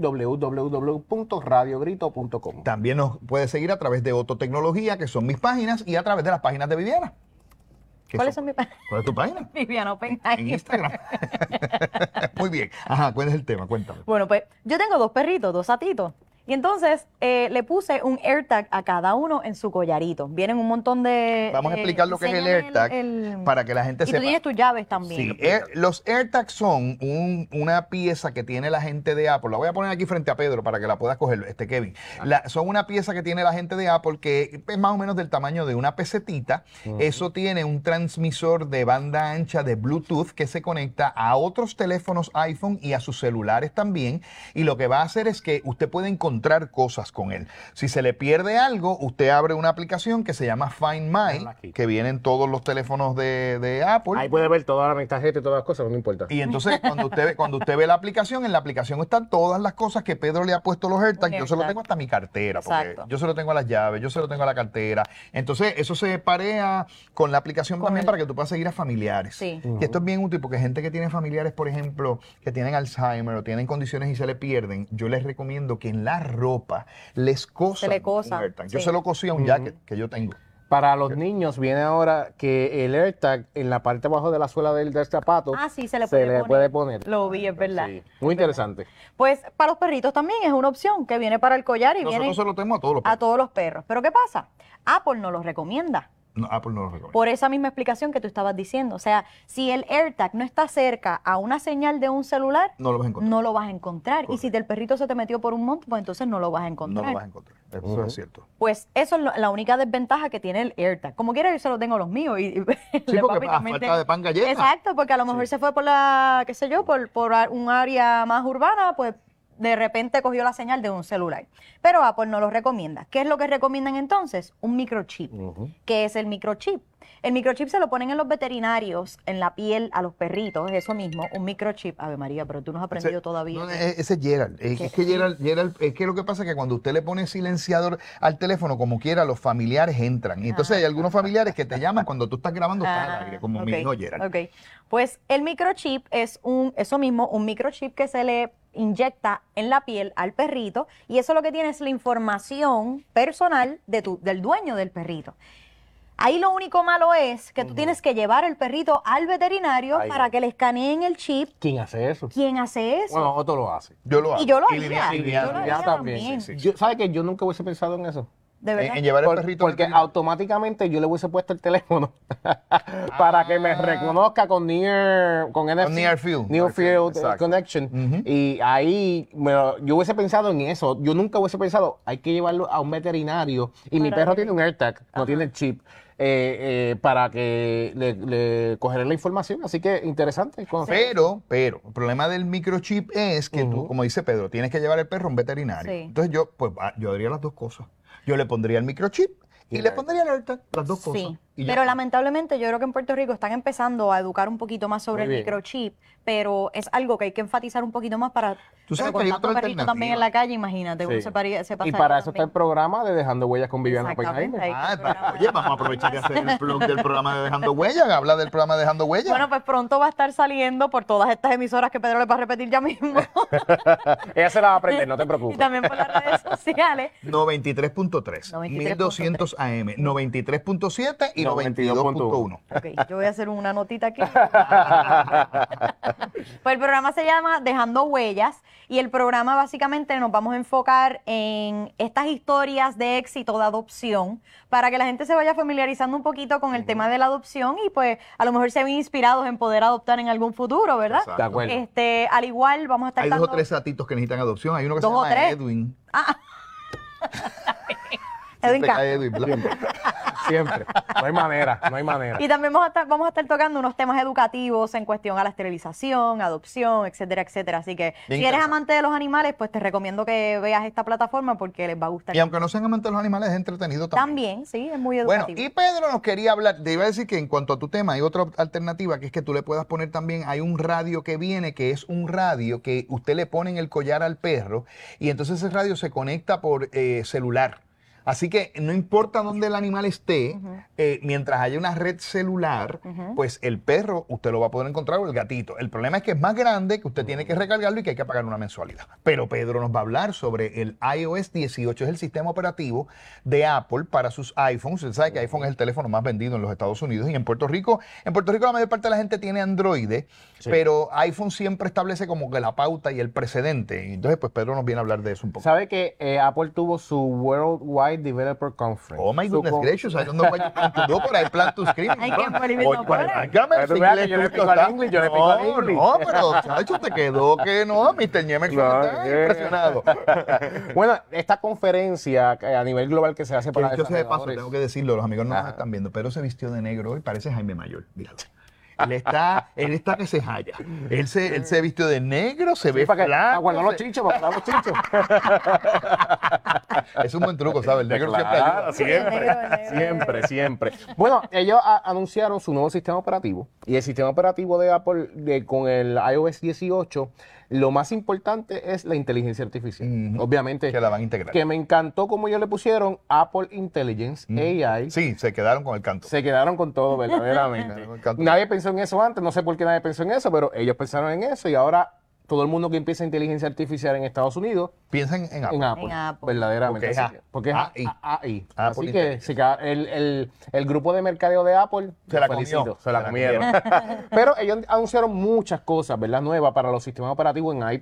S4: www.radiogrito.com.
S3: También nos puede seguir a través de Otto Tecnología, que son mis páginas, y a través de las páginas de Viviana.
S5: ¿Cuáles son mis páginas?
S3: ¿Cuál es tu página?
S5: Viviana Oppenheimer.
S3: En Instagram. Muy bien. Ajá, ¿cuál es el tema? Cuéntame.
S5: Bueno, pues yo tengo 2 perritos, 2 satitos. Y entonces le puse un AirTag a cada uno en su collarito. Vienen un montón de...
S3: Vamos a explicar lo que es el AirTag para que la gente sepa.
S5: Y tú tienes tus llaves también.
S3: Sí, los AirTags son una pieza que tiene la gente de Apple. La voy a poner aquí frente a Pedro para que la puedas coger, Kevin. Son una pieza que tiene la gente de Apple que es más o menos del tamaño de una pesetita. Eso tiene un transmisor de banda ancha de Bluetooth que se conecta a otros teléfonos iPhone y a sus celulares también. Y lo que va a hacer es que usted puede encontrar cosas con él. Si se le pierde algo, usted abre una aplicación que se llama Find My, que viene en todos los teléfonos de Apple.
S4: Ahí puede ver toda la tarjeta y todas las cosas, no importa.
S3: Y entonces cuando usted ve la aplicación, en la aplicación están todas las cosas que Pedro le ha puesto los AirTags. Yo se lo tengo hasta mi cartera, porque yo se lo tengo a las llaves, yo se lo tengo a la cartera. Entonces eso se parea con la aplicación también para que tú puedas seguir a familiares.
S5: Sí.
S3: Y esto es bien útil porque gente que tiene familiares, por ejemplo, que tienen Alzheimer o tienen condiciones y se le pierden, yo les recomiendo que en la ropa les cosan un AirTag. Yo se lo cosí a un jacket que yo tengo.
S4: Para los niños viene ahora que el AirTag en la parte abajo de la suela del zapato
S5: se le
S4: puede poner.
S5: Lo vi, es verdad.
S4: Sí. Muy interesante.
S5: Pues para los perritos también es una opción que viene para el collar y
S3: Nosotros
S5: viene
S3: se lo tenemos a todos los perros.
S5: a todos los perros. Pero ¿qué pasa? Apple no los recomienda.
S3: No, Apple no lo recomienda.
S5: Por esa misma explicación que tú estabas diciendo. O sea, si el AirTag no está cerca a una señal de un celular,
S3: No lo vas a encontrar.
S5: no lo vas a encontrar.
S3: Correcto.
S5: Y si el perrito se te metió por un monte, pues entonces no lo vas a encontrar.
S3: No lo vas a encontrar. Eso es cierto.
S5: Pues eso es la única desventaja que tiene el AirTag. Como quiera, yo se lo tengo a los míos. Y
S3: Sí, porque a falta de pan galleta.
S5: Exacto, porque a lo mejor se fue por la, qué sé yo, por un área más urbana, pues de repente cogió la señal de un celular. Pero Apple no lo recomienda. ¿Qué es lo que recomiendan entonces? Un microchip. ¿Qué es el microchip? El microchip se lo ponen en los veterinarios, en la piel a los perritos, eso mismo, un microchip. Ave María, pero tú no has aprendido todavía.
S3: No, ese es Gerald. Es que Gerald, es que lo que pasa es que cuando usted le pone silenciador al teléfono, como quiera, los familiares entran. Y entonces hay algunos familiares que te llaman cuando tú estás grabando está al aire, como mi hijo Gerald.
S5: Ok. Pues el microchip es eso mismo, un microchip que se le inyecta en la piel al perrito y eso lo que tiene es la información personal del dueño del perrito. Ahí lo único malo es que tú tienes que llevar el perrito al veterinario para que le escaneen el chip.
S4: ¿Quién hace eso?
S5: ¿Quién hace eso?
S4: Bueno, otro lo hace.
S3: Yo lo hago.
S5: Y yo lo
S3: Y
S5: haría.
S3: Viviana
S5: Yo lo
S4: Ya
S5: haría
S4: también. ¿Sabes qué? Yo nunca hubiese pensado en eso.
S5: De verdad.
S3: En llevar el perrito.
S4: Porque automáticamente yo le hubiese puesto el teléfono para que me reconozca con NFC.
S3: Con Near Field.
S4: Near Field
S3: Exacto.
S4: Connection. Y ahí yo hubiese pensado en eso. Yo nunca hubiese pensado, hay que llevarlo a un veterinario. Y mi perro tiene un AirTag, no tiene el chip. Para que le cogeré la información. Así que interesante.
S3: Pero, el problema del microchip es que tú, como dice Pedro, tienes que llevar el perro a un veterinario.
S5: Sí.
S3: Entonces yo haría las dos cosas. Yo le pondría el microchip y le pondría el AirTag, las dos cosas.
S5: Sí,
S3: Y ya
S5: pero
S3: está.
S5: lamentablemente yo creo que en Puerto Rico están empezando a educar un poquito más sobre
S4: Muy
S5: el
S4: bien.
S5: microchip, pero es algo que hay que enfatizar un poquito más para
S3: Tú sabes
S5: con
S3: que hay
S5: tanto
S3: otra
S5: perrito también en la calle, imagínate, uno
S4: Sí.
S5: se pasaría
S4: Y para eso está el
S5: también.
S4: programa de Dejando Huellas con Viviana
S5: Exactamente,
S4: Oppenheimer.
S5: hay que programar.
S3: Oye, vamos a aprovechar y hacer el blog del programa de Dejando Huellas, habla del programa de Dejando Huellas.
S5: Bueno, pues pronto va a estar saliendo por todas estas emisoras que Pedro le va a repetir ya mismo.
S4: Ella se la va a aprender, no te
S5: Y
S4: preocupes.
S5: también por las redes sociales.
S3: 93.3, 1200 AM, 93.7 y 92.1.
S5: Ok, yo voy a hacer una notita aquí. Pues el programa se llama Dejando Huellas y el programa básicamente nos vamos a enfocar en estas historias de éxito de adopción para que la gente se vaya familiarizando un poquito con el tema de la adopción y pues a lo mejor se ven inspirados en poder adoptar en algún futuro, ¿verdad?
S3: Exacto. De acuerdo.
S5: Al igual vamos a estar
S3: Hay dos o
S5: dando...
S3: tres satitos que necesitan adopción. Hay uno que se
S5: ¿Dos o
S3: llama
S5: tres?
S3: Edwin.
S5: Edwin
S3: Siempre
S5: K.
S3: cae Edwin, ¿verdad?
S4: Siempre. No hay manera, no hay manera.
S5: Y también vamos a estar tocando unos temas educativos en cuestión a la esterilización, adopción, etcétera, etcétera. Así que si eres
S3: interesante.
S5: amante de los animales, pues te recomiendo que veas esta plataforma porque les va a gustar.
S3: Y aunque no sean amantes de los animales, es entretenido también.
S5: También, sí, es muy
S3: Bueno,
S5: educativo.
S3: y Pedro nos quería hablar, te iba a decir que en cuanto a tu tema hay otra alternativa que es que tú le puedas poner también, hay un radio que viene, que es un radio que usted le pone en el collar al perro y entonces ese radio se conecta por celular. Así que no importa dónde el animal esté, mientras haya una red celular, pues el perro usted lo va a poder encontrar o el gatito. El problema es que es más grande, que usted tiene que recargarlo y que hay que pagar una mensualidad. Pero Pedro nos va a hablar sobre el iOS 18, es el sistema operativo de Apple para sus iPhones. Usted sabe que iPhone es el teléfono más vendido en los Estados Unidos y en Puerto Rico la mayor parte de la gente tiene Android, pero iPhone siempre establece como que la pauta y el precedente. Entonces, pues Pedro nos viene a hablar de eso un poco.
S4: ¿Sabe que Apple tuvo su Worldwide Developer Conference?
S3: Oh my goodness gracious, I don't know what you plan to do, but I plan to scream.
S5: I can't believe it, no puede.
S4: Pero tú veas que yo le pico al inglés, yo le pico al inglés.
S3: No, pero chacho, te quedó que no, Mr. Niemex está impresionado.
S4: Bueno, esta conferencia a nivel global que se hace para
S3: Dicho sea de paso,
S4: desarrolladores.
S3: tengo que decirlo, los amigos no nos están viendo, pero se vistió de negro hoy, parece Jaime Mayor, míralo. Él está que se halla. Él se vistió de negro, se ve
S4: Para
S3: flaco.
S4: guardar los chichos, para guardar los chichos.
S3: Es un buen truco, ¿sabes? El negro
S4: Claro,
S3: siempre ayuda.
S4: siempre. Bueno, ellos anunciaron su nuevo sistema operativo y el sistema operativo de Apple con el iOS 18, lo más importante es la inteligencia artificial. Obviamente.
S3: Que la van a integrar.
S4: Que me encantó como ellos le pusieron Apple Intelligence AI.
S3: Sí, se quedaron con el canto.
S4: Se quedaron con todo, verdaderamente. Nadie pensó en eso antes, no sé por qué nadie pensó en eso, pero ellos pensaron en eso y ahora todo el mundo que empieza inteligencia artificial en Estados Unidos
S3: piensan en Apple.
S5: En Apple.
S4: Verdaderamente.
S3: Porque es
S4: Así que-
S3: AI.
S4: AI.
S3: Apple
S4: Así que el grupo de mercadeo de Apple
S3: Se la
S4: felicito,
S3: comió.
S4: se la comieron. Pero ellos anunciaron muchas cosas, ¿verdad? Nuevas para los sistemas operativos en iPad,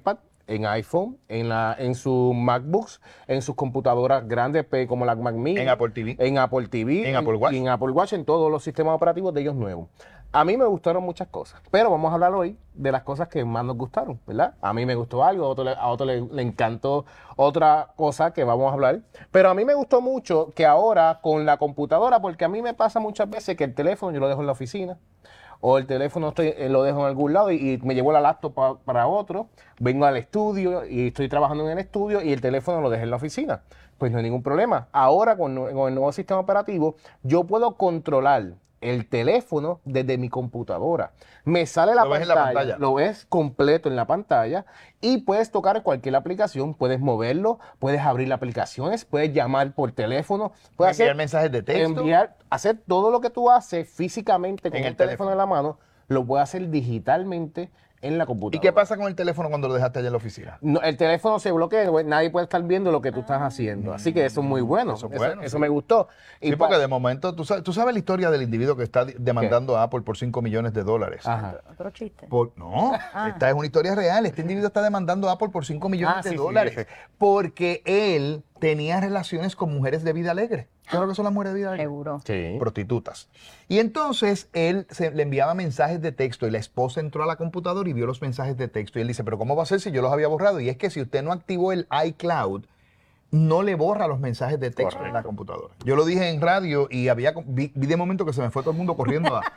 S4: en iPhone, en sus MacBooks, en sus computadoras grandes como la Mac Mini,
S3: En Apple TV.
S4: en Apple TV,
S3: En Apple Watch.
S4: y en Apple Watch, en todos los sistemas operativos de ellos nuevos. A mí me gustaron muchas cosas, pero vamos a hablar hoy de las cosas que más nos gustaron, ¿verdad? A mí me gustó algo, a otro le encantó otra cosa que vamos a hablar, pero a mí me gustó mucho que ahora con la computadora, porque a mí me pasa muchas veces que el teléfono yo lo dejo en la oficina, o el teléfono lo dejo en algún lado y me llevo la laptop para otro, vengo al estudio y estoy trabajando en el estudio y el teléfono lo dejé en la oficina. Pues no hay ningún problema. Ahora con el nuevo sistema operativo yo puedo controlar el teléfono desde mi computadora. Me sale
S3: Lo ves en la pantalla.
S4: lo ves completo en la pantalla y puedes tocar cualquier aplicación, puedes moverlo, puedes abrir aplicaciones, puedes llamar por teléfono, puedes
S3: Enviar mensajes de texto.
S4: hacer todo lo que tú haces físicamente con
S3: En
S4: el
S3: el
S4: teléfono en la mano, lo puedes hacer digitalmente en la computadora.
S3: ¿Y qué pasa con el teléfono cuando lo dejaste allá en la oficina?
S4: No, el teléfono se bloquea, nadie puede estar viendo lo que tú estás haciendo. Así que eso es muy bueno.
S3: Eso es bueno,
S4: Eso
S3: sí.
S4: me gustó.
S3: Sí, porque de momento, tú sabes la historia del individuo que está demandando a Apple por $5 millones.
S4: Ajá.
S5: Otro chiste.
S3: No, esta es una historia real. Este individuo está demandando a Apple por $5 millones
S4: sí,
S3: sí. Porque él tenía relaciones con mujeres de vida alegre. ¿Sabes lo que son las mujeres de vida alegre?
S5: Seguro.
S4: Sí.
S3: Prostitutas. Y entonces él le enviaba mensajes de texto y la esposa entró a la computadora y vio los mensajes de texto y él dice, pero ¿cómo va a ser si yo los había borrado? Y es que si usted no activó el iCloud, no le borra los mensajes de texto en la computadora. Yo lo dije en radio y vi de momento que se me fue todo el mundo corriendo a...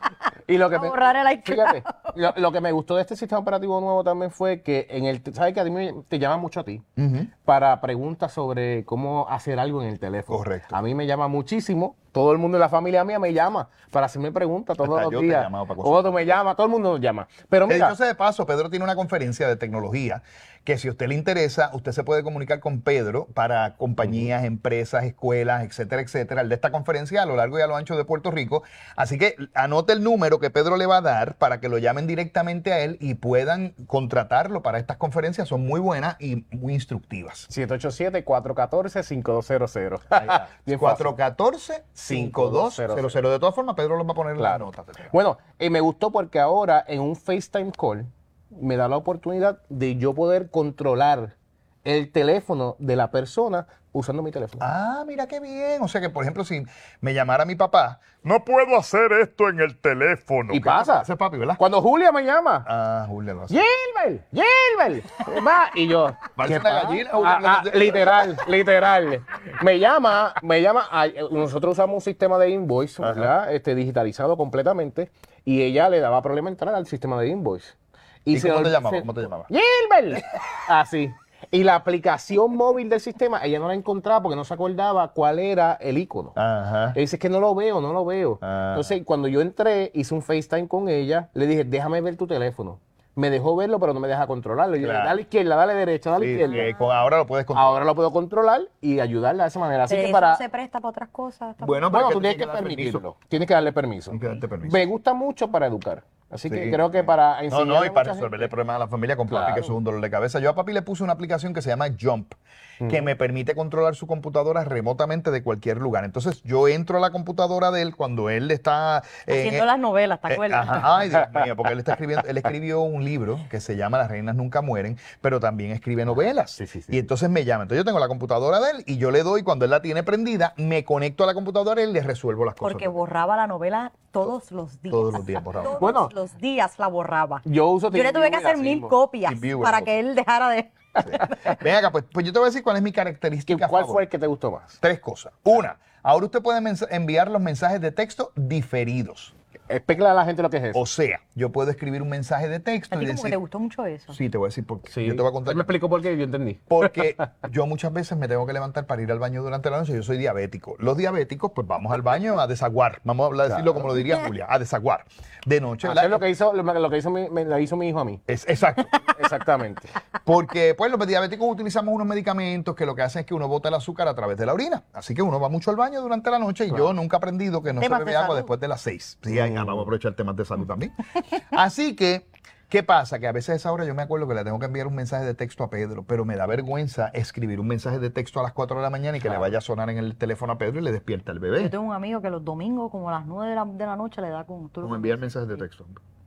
S4: Y lo que
S5: A borrar el iCloud.
S4: fíjate, lo que me gustó de este sistema operativo nuevo también fue que ¿sabes que a mí te llama mucho a ti? Para preguntas sobre cómo hacer algo en el teléfono.
S3: Correcto.
S4: A mí me llama muchísimo. Todo el mundo de la familia mía me llama para hacerme preguntas todos
S3: Hasta
S4: los
S3: yo te he
S4: días.
S3: llamado para cosas.
S4: Otro me llama, todo el mundo nos llama. Pero mira,
S3: Dicho sea de paso, Pedro tiene una conferencia de tecnología que si a usted le interesa, usted se puede comunicar con Pedro para compañías, empresas, escuelas, etcétera, etcétera. El de esta conferencia a lo largo y a lo ancho de Puerto Rico. Así que anote el número que Pedro le va a dar para que lo llamen directamente a él y puedan contratarlo para estas conferencias. Son muy buenas y muy instructivas.
S4: 787-414-5200. Bien fácil.
S3: 414-5200. De todas formas, Pedro los va a poner en las notas.
S4: Bueno, me gustó porque ahora en un FaceTime call me da la oportunidad de yo poder controlar el teléfono de la persona usando mi teléfono.
S3: Ah, mira qué bien. O sea que, por ejemplo, si me llamara mi papá, no puedo hacer esto en el teléfono.
S4: Y pasa.
S3: Ese es papi, ¿verdad?
S4: Cuando Julia me llama,
S3: Ah, Julia lo hace.
S4: Gilbert, va, y yo,
S3: Parece
S4: ¿qué
S3: una
S4: pasa?
S3: gallina, Julia.
S4: Literal. Me llama, nosotros usamos un sistema de invoice, ¿verdad? Digitalizado completamente, y ella le daba problema entrar al sistema de invoice.
S3: ¿Y cómo te llamaba? ¿Cómo te llamaba?
S4: Gilbert. Así. Y la aplicación móvil del sistema, ella no la encontraba porque no se acordaba cuál era el icono.
S3: Ajá.
S4: Ella dice, es que no lo veo.
S3: Ah.
S4: Entonces, cuando yo entré, hice un FaceTime con ella, le dije, déjame ver tu teléfono. Me dejó verlo, pero no me deja controlarlo. Y yo,
S3: Claro.
S4: dale izquierda, dale derecha, dale
S3: Sí,
S4: izquierda.
S3: ahora lo puedes controlar.
S4: Ahora lo puedo controlar y ayudarla de esa manera. Así
S5: Pero
S4: que
S5: eso
S4: para...
S5: no se presta para otras cosas.
S3: Bueno,
S4: Bueno,
S3: pero
S4: tú tienes que
S3: dar
S4: permitirlo. Tienes que darle permiso.
S3: Tienes que darte permiso.
S4: Me gusta mucho para educar. Así que
S3: Sí.
S4: creo que para
S3: No,
S4: enseñar
S3: no, y
S4: a
S3: para
S4: mucha
S3: resolverle
S4: gente-
S3: problemas a la familia con papi,
S4: Claro.
S3: que eso es un dolor de cabeza. Yo a papi le puse una aplicación que se llama Jump, que me permite controlar su computadora remotamente de cualquier lugar. Entonces, yo entro a la computadora de él cuando él está...
S5: Haciendo las novelas, ¿te acuerdas?
S3: Ajá, ay, Dios mío, porque él escribió un libro que se llama Las reinas nunca mueren, pero también escribe novelas.
S4: Sí.
S3: Y entonces me llama. Entonces yo tengo la computadora de él y yo le doy, cuando él la tiene prendida, me conecto a la computadora y le resuelvo las cosas.
S5: Porque borraba la novela todos los días.
S3: Todos los días borraba.
S5: Todos
S4: Bueno.
S5: los días la borraba.
S4: Yo uso
S5: Yo le tuve que
S4: TeamViewer
S5: hacer
S4: así
S5: 1000
S4: mismo.
S5: copias
S3: TeamViewer,
S5: para
S3: ok.
S5: que él dejara de...
S3: Ven acá, pues yo te voy a decir cuál es mi característica
S4: ¿Cuál
S3: favorita.
S4: fue el que te gustó más?
S3: 3 cosas. Una, ahora usted puede enviar los mensajes de texto diferidos.
S4: Explícale a la gente lo que es eso.
S3: O sea, yo puedo escribir un mensaje de texto
S5: A
S3: y
S5: ti como que
S3: decir...
S5: te gustó mucho eso.
S3: Sí, te voy a decir por qué.
S4: Sí.
S3: Yo te voy a contar.
S4: Él me explicó por qué yo entendí.
S3: Porque yo muchas veces me tengo que levantar para ir al baño durante la noche. Yo soy diabético. Los diabéticos, pues vamos al baño a desaguar. Vamos a decirlo como lo diría Julia, a desaguar. De noche, ¿verdad?
S4: Hacer lo que hizo mi hijo a mí.
S3: Exacto.
S4: Exactamente.
S3: Porque pues los diabéticos utilizamos unos medicamentos que lo que hacen es que uno bota el azúcar a través de la orina. Así que uno va mucho al baño durante la noche y yo nunca he aprendido que no
S5: Temas
S3: se
S5: de
S3: bebe agua
S5: salud.
S3: después de las 6. Sí, vamos a aprovechar temas de salud también. Así que, ¿qué pasa? Que a veces a esa hora yo me acuerdo que le tengo que enviar un mensaje de texto a Pedro, pero me da vergüenza escribir un mensaje de texto a las 4 de la mañana y que le vaya a sonar en el teléfono a Pedro y le despierta el bebé.
S5: Yo tengo un amigo que los domingos, como a las 9 de la noche, le da con...
S3: Como enviar mensajes de texto.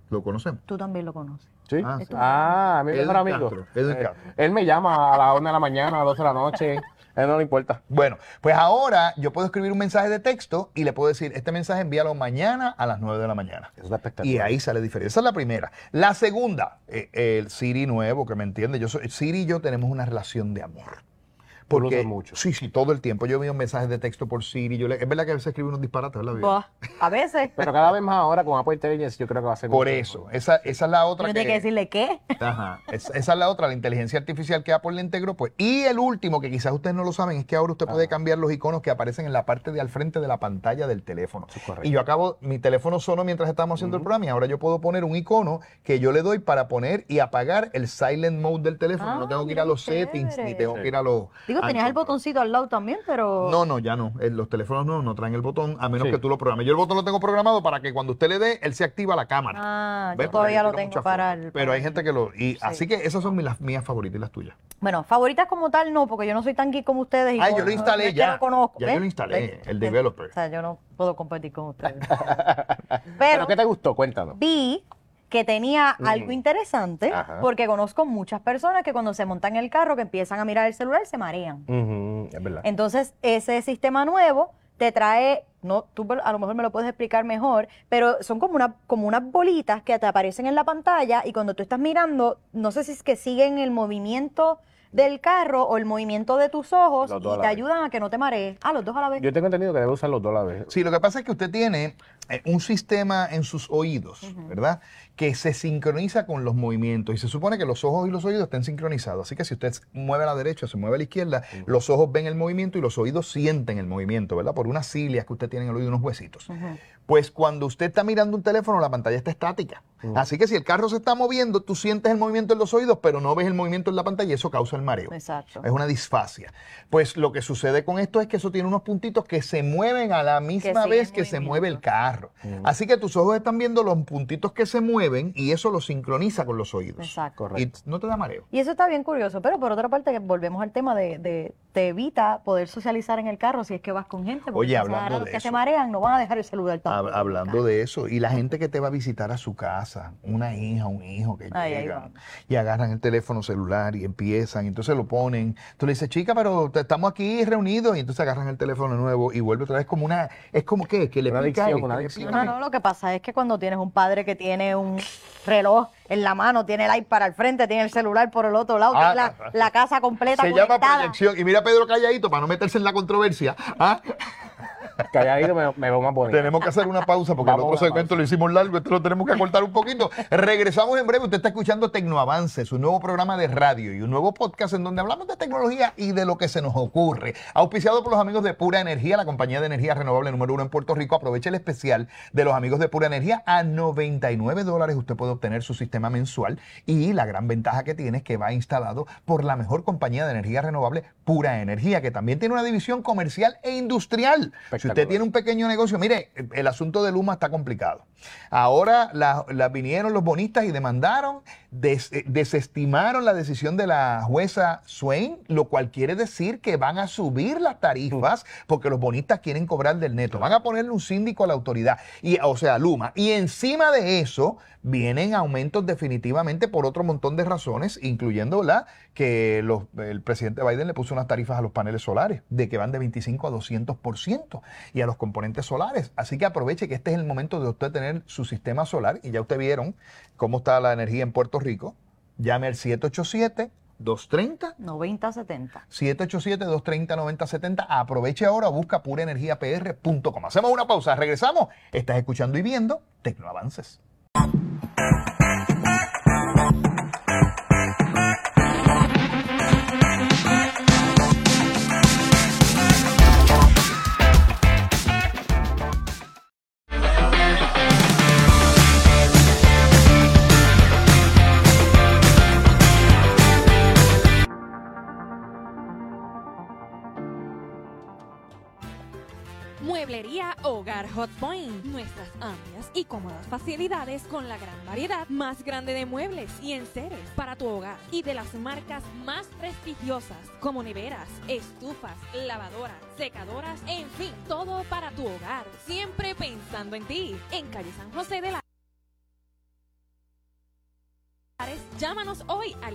S3: Lo conocemos.
S5: Tú también lo conoces.
S4: ¿Sí?
S3: Ah,
S4: mi
S3: Edwin
S4: mejor amigo.
S3: Castro, Edwin Castro.
S4: Él me llama a las 1 de la mañana, a las 12 de la noche. A él no le importa.
S3: Bueno, pues ahora yo puedo escribir un mensaje de texto y le puedo decir, este mensaje envíalo mañana a las 9 de la mañana.
S4: Eso es espectacular.
S3: Y ahí sale diferente. Esa es la primera. La segunda, el Siri nuevo, que me entiende. Siri y yo tenemos una relación de amor. Porque,
S4: lo usas mucho.
S3: Sí, todo el tiempo. Yo envío mensajes de texto por Siri. Es verdad que a veces escribo unos disparates, ¿verdad?
S5: Buah, a veces.
S4: Pero cada vez más ahora con Apple Intelligence yo creo que va a ser...
S3: Por
S4: mucho
S3: eso.
S4: mejor.
S3: Esa es la otra
S5: Yo tengo que decirle qué.
S3: Ajá. Esa es la otra, la inteligencia artificial que Apple le integró. Pues. Y el último, que quizás ustedes no lo saben, es que ahora usted puede cambiar los iconos que aparecen en la parte de al frente de la pantalla del teléfono.
S4: Sí, correcto.
S3: Y yo mi teléfono sonó mientras estábamos haciendo el programa y ahora yo puedo poner un icono que yo le doy para poner y apagar el silent mode del teléfono. No tengo que ir a los settings ni tengo que ir a los...
S5: Digo, tenías el botoncito al lado también, pero...
S3: No, ya no. Los teléfonos no traen el botón a menos
S4: Sí.
S3: que tú lo programes. Yo el botón lo tengo programado para que cuando usted le dé, él se activa la cámara.
S5: Ah,
S3: ¿Ves?
S5: yo todavía
S3: Porque
S5: lo
S3: tiro
S5: tengo
S3: muchas
S5: para
S3: fotos.
S5: el...
S3: Pero hay gente que lo...
S5: Sí.
S3: Así que esas son las mías favoritas y las tuyas.
S5: Bueno, favoritas como tal no, porque yo no soy tan geek como ustedes. Y
S3: Yo lo instalé
S5: es que
S3: ya.
S5: no conozco,
S3: Ya
S5: ¿ves?
S3: yo lo instalé,
S5: ¿Ves?
S3: el developer.
S5: O sea, yo no puedo competir con ustedes.
S4: ¿Pero
S5: Pero
S4: qué te gustó? Cuéntanos.
S5: vi que tenía algo interesante,
S4: Ajá.
S5: porque conozco muchas personas que cuando se montan en el carro, que empiezan a mirar el celular, se marean.
S4: Es verdad.
S5: Entonces, ese sistema nuevo te trae, no, tú a lo mejor me lo puedes explicar mejor, pero son como unas bolitas que te aparecen en la pantalla y cuando tú estás mirando, no sé si es que siguen el movimiento del carro o el movimiento de tus ojos
S4: Los dos a
S5: y
S4: la
S5: te
S4: vez.
S5: ayudan a que no te marees. Ah, los dos a la vez.
S4: Yo tengo entendido que debe usar los dos a la vez.
S3: Sí, lo que pasa es que usted tiene un sistema en sus oídos, ¿verdad? Que se sincroniza con los movimientos y se supone que los ojos y los oídos estén sincronizados. Así que si usted mueve a la derecha o se mueve a la izquierda, los ojos ven el movimiento y los oídos sienten el movimiento, ¿verdad? Por unas cilias que usted tiene en el oído, unos huesitos. Pues cuando usted está mirando un teléfono, la pantalla está estática. Así que si el carro se está moviendo, tú sientes el movimiento en los oídos, pero no ves el movimiento en la pantalla y eso causa el mareo.
S5: Exacto.
S3: Es una disfasia. Pues lo que sucede con esto es que eso tiene unos puntitos que se mueven a la misma
S5: siguen
S3: vez que se mueve el carro. Así que tus ojos están viendo los puntitos que se mueven y eso lo sincroniza con los oídos.
S5: Exacto.
S3: Y no te da mareo.
S5: Y eso está bien curioso, pero por otra parte, volvemos al tema de te evita poder socializar en el carro si es que vas con gente. porque
S3: Oye,
S5: entonces
S3: hablando
S5: ahora los
S3: de
S5: que
S3: eso.
S5: se marean no van a dejar el celular tampoco.
S3: Hablando de eso, y la gente que te va a visitar a su casa, una hija, un hijo que
S5: Ahí
S3: llegan
S5: vamos.
S3: y agarran el teléfono celular y empiezan, y entonces lo ponen. Tú le dices, chica, pero estamos aquí reunidos, y entonces agarran el teléfono nuevo y vuelve otra vez como es como que le
S4: Una
S3: pica,
S4: adicción,
S3: que
S4: una
S3: le
S4: adicción.
S3: pica.
S5: No, lo que pasa es que cuando tienes un padre que tiene un reloj en la mano, tiene el iPad al frente, tiene el celular por el otro lado,
S3: Ah,
S5: tiene la casa completa
S3: Se llama
S5: conectada.
S3: proyección. Y mira a Pedro calladito para no meterse en la controversia. ¿Ah?
S4: Calladito me veo más bonito.
S3: Tenemos que hacer una pausa porque
S4: Vamos
S3: el
S4: a
S3: otro
S4: una
S3: segmento lo hicimos largo, esto lo tenemos que acortar un poquito. Regresamos en breve. Usted está escuchando Tecnoavances, un nuevo programa de radio y un nuevo podcast en donde hablamos de tecnología y de lo que se nos ocurre. Auspiciado por los amigos de Pura Energía, la compañía de energía renovable número 1 en Puerto Rico. Aproveche el especial de los amigos de Pura Energía. A $99 usted puede obtener su sistema mensual y la gran ventaja que tiene es que va instalado por la mejor compañía de energía renovable, Pura Energía, que también tiene una división comercial e industrial. Si usted tiene un pequeño negocio, mire, el asunto de Luma está complicado. Ahora vinieron los bonistas y demandaron, desestimaron la decisión de la jueza Swain, lo cual quiere decir que van a subir las tarifas porque los bonistas quieren cobrar del neto. Van a ponerle un síndico a la autoridad, o sea, Luma. Y encima de eso vienen aumentos definitivamente por otro montón de razones, incluyendo que el presidente Biden le puso unas tarifas a los paneles solares, de que van de 25 a 200%, y a los componentes solares. Así que aproveche que este es el momento de usted tener su sistema solar, y ya usted vieron cómo está la energía en Puerto Rico. Llame al 787-230.
S5: 9070.
S3: 787-230-9070. Aproveche ahora, busca puraenergiapr.com. Hacemos una pausa, regresamos. Estás escuchando y viendo Tecnoavances.
S2: Mueblería Hogar Hot Point. Nuestras amplias y cómodas facilidades con la gran variedad más grande de muebles y enseres para tu hogar y de las marcas más prestigiosas como neveras, estufas, lavadoras, secadoras, en fin, todo para tu hogar. Siempre pensando en ti. En calle San José de la Llámanos hoy al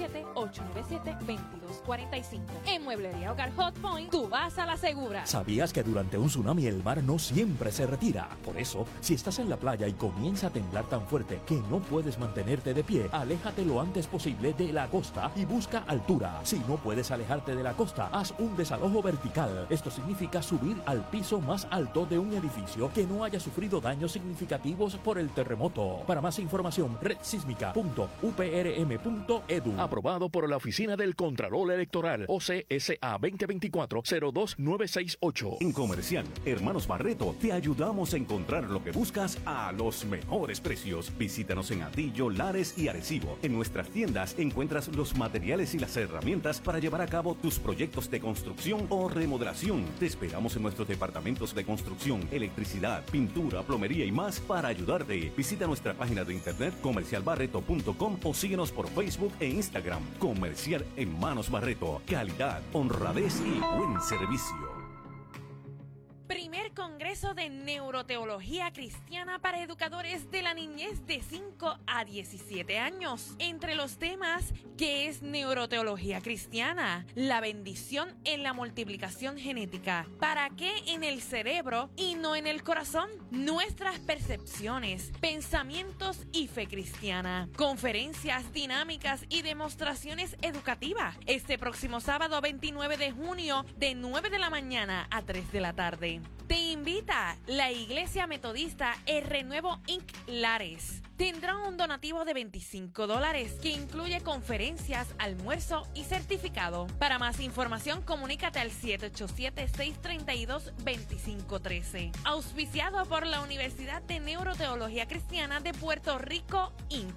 S2: 787-897-2245. En Mueblería Hogar Hot Point, tú vas a la segura.
S11: ¿Sabías que durante un tsunami el mar no siempre se retira? Por eso, si estás en la playa y comienza a temblar tan fuerte que no puedes mantenerte de pie, aléjate lo antes posible de la costa y busca altura. Si no puedes alejarte de la costa, haz un desalojo vertical. Esto significa subir al piso más alto de un edificio que no haya sufrido daños significativos por el terremoto. Para más información, redsísmica.uprm.edu. Aprobado por la Oficina del Contralor Electoral, OCSA 2024-02968.
S12: En Comercial Hermanos Barreto te ayudamos a encontrar lo que buscas a los mejores precios. Visítanos en Atillo, Lares y Arecibo. En nuestras tiendas encuentras los materiales y las herramientas para llevar a cabo tus proyectos de construcción o remodelación. Te esperamos en nuestros departamentos de construcción, electricidad, pintura, plomería y más para ayudarte. Visita nuestra página de internet comercialbarreto.com o síguenos por Facebook e Instagram. Comercial Hermanos Barreto. Calidad, honradez y buen servicio.
S2: Primer Congreso de Neuroteología Cristiana para Educadores de la Niñez de 5 a 17 años. Entre los temas, ¿qué es neuroteología cristiana? La bendición en la multiplicación genética. ¿Para qué en el cerebro y no en el corazón? Nuestras percepciones, pensamientos y fe cristiana. Conferencias, dinámicas y demostraciones educativas. Este próximo sábado 29 de junio de 9 de la mañana a 3 de la tarde. Te invita la Iglesia Metodista El Renuevo Inc. Lares. Tendrá un donativo de $25 que incluye conferencias, almuerzo y certificado. Para más información, comunícate al 787-632-2513. Auspiciado por la Universidad de Neuroteología Cristiana de Puerto Rico, Inc.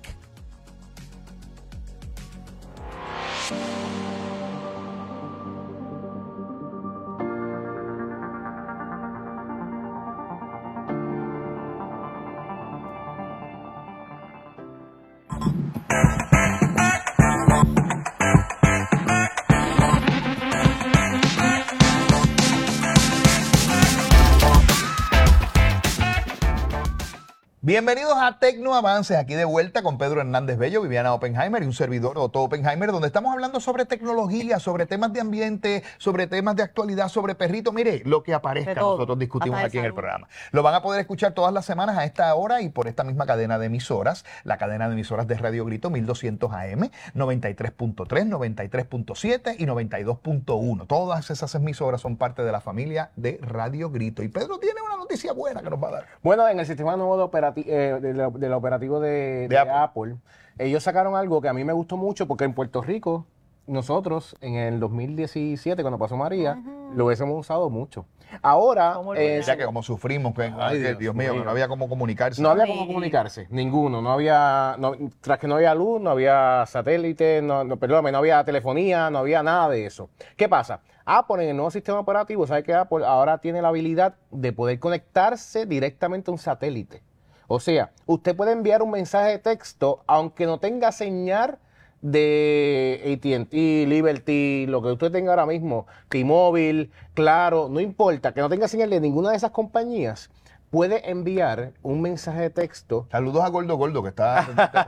S3: Bienvenidos a Tecno Avances, aquí de vuelta con Pedro Hernández Bello, Viviana Oppenheimer y un servidor Otto Oppenheimer, donde estamos hablando sobre tecnología, sobre temas de ambiente, sobre temas de actualidad, sobre perritos. Mire, lo que aparezca nosotros discutimos aquí en el programa. Lo van a poder escuchar todas las semanas a esta hora y por esta misma cadena de emisoras, la cadena de emisoras de Radio Grito 1200 AM, 93.3, 93.7 y 92.1. Todas esas emisoras son parte de la familia de Radio Grito. Y Pedro tiene una noticia buena que nos va a dar.
S4: Bueno, en el sistema nuevo de del operativo de Apple, ellos sacaron algo que a mí me gustó mucho porque en Puerto Rico, nosotros en el 2017, cuando pasó María, lo hubiésemos usado mucho. Ahora,
S3: ya que como sufrimos, Dios mío, que no había cómo comunicarse.
S4: No había cómo comunicarse, ninguno. No había, tras que no había luz, no había satélite, no había telefonía, no había nada de eso. ¿Qué pasa? Apple en el nuevo sistema operativo, ¿sabe que Apple ahora tiene la habilidad de poder conectarse directamente a un satélite? O sea, usted puede enviar un mensaje de texto aunque no tenga señal de AT&T, Liberty, lo que usted tenga ahora mismo, T-Mobile, Claro, no importa, que no tenga señal de ninguna de esas compañías, puede enviar un mensaje de texto.
S3: Saludos a Gordo, que está...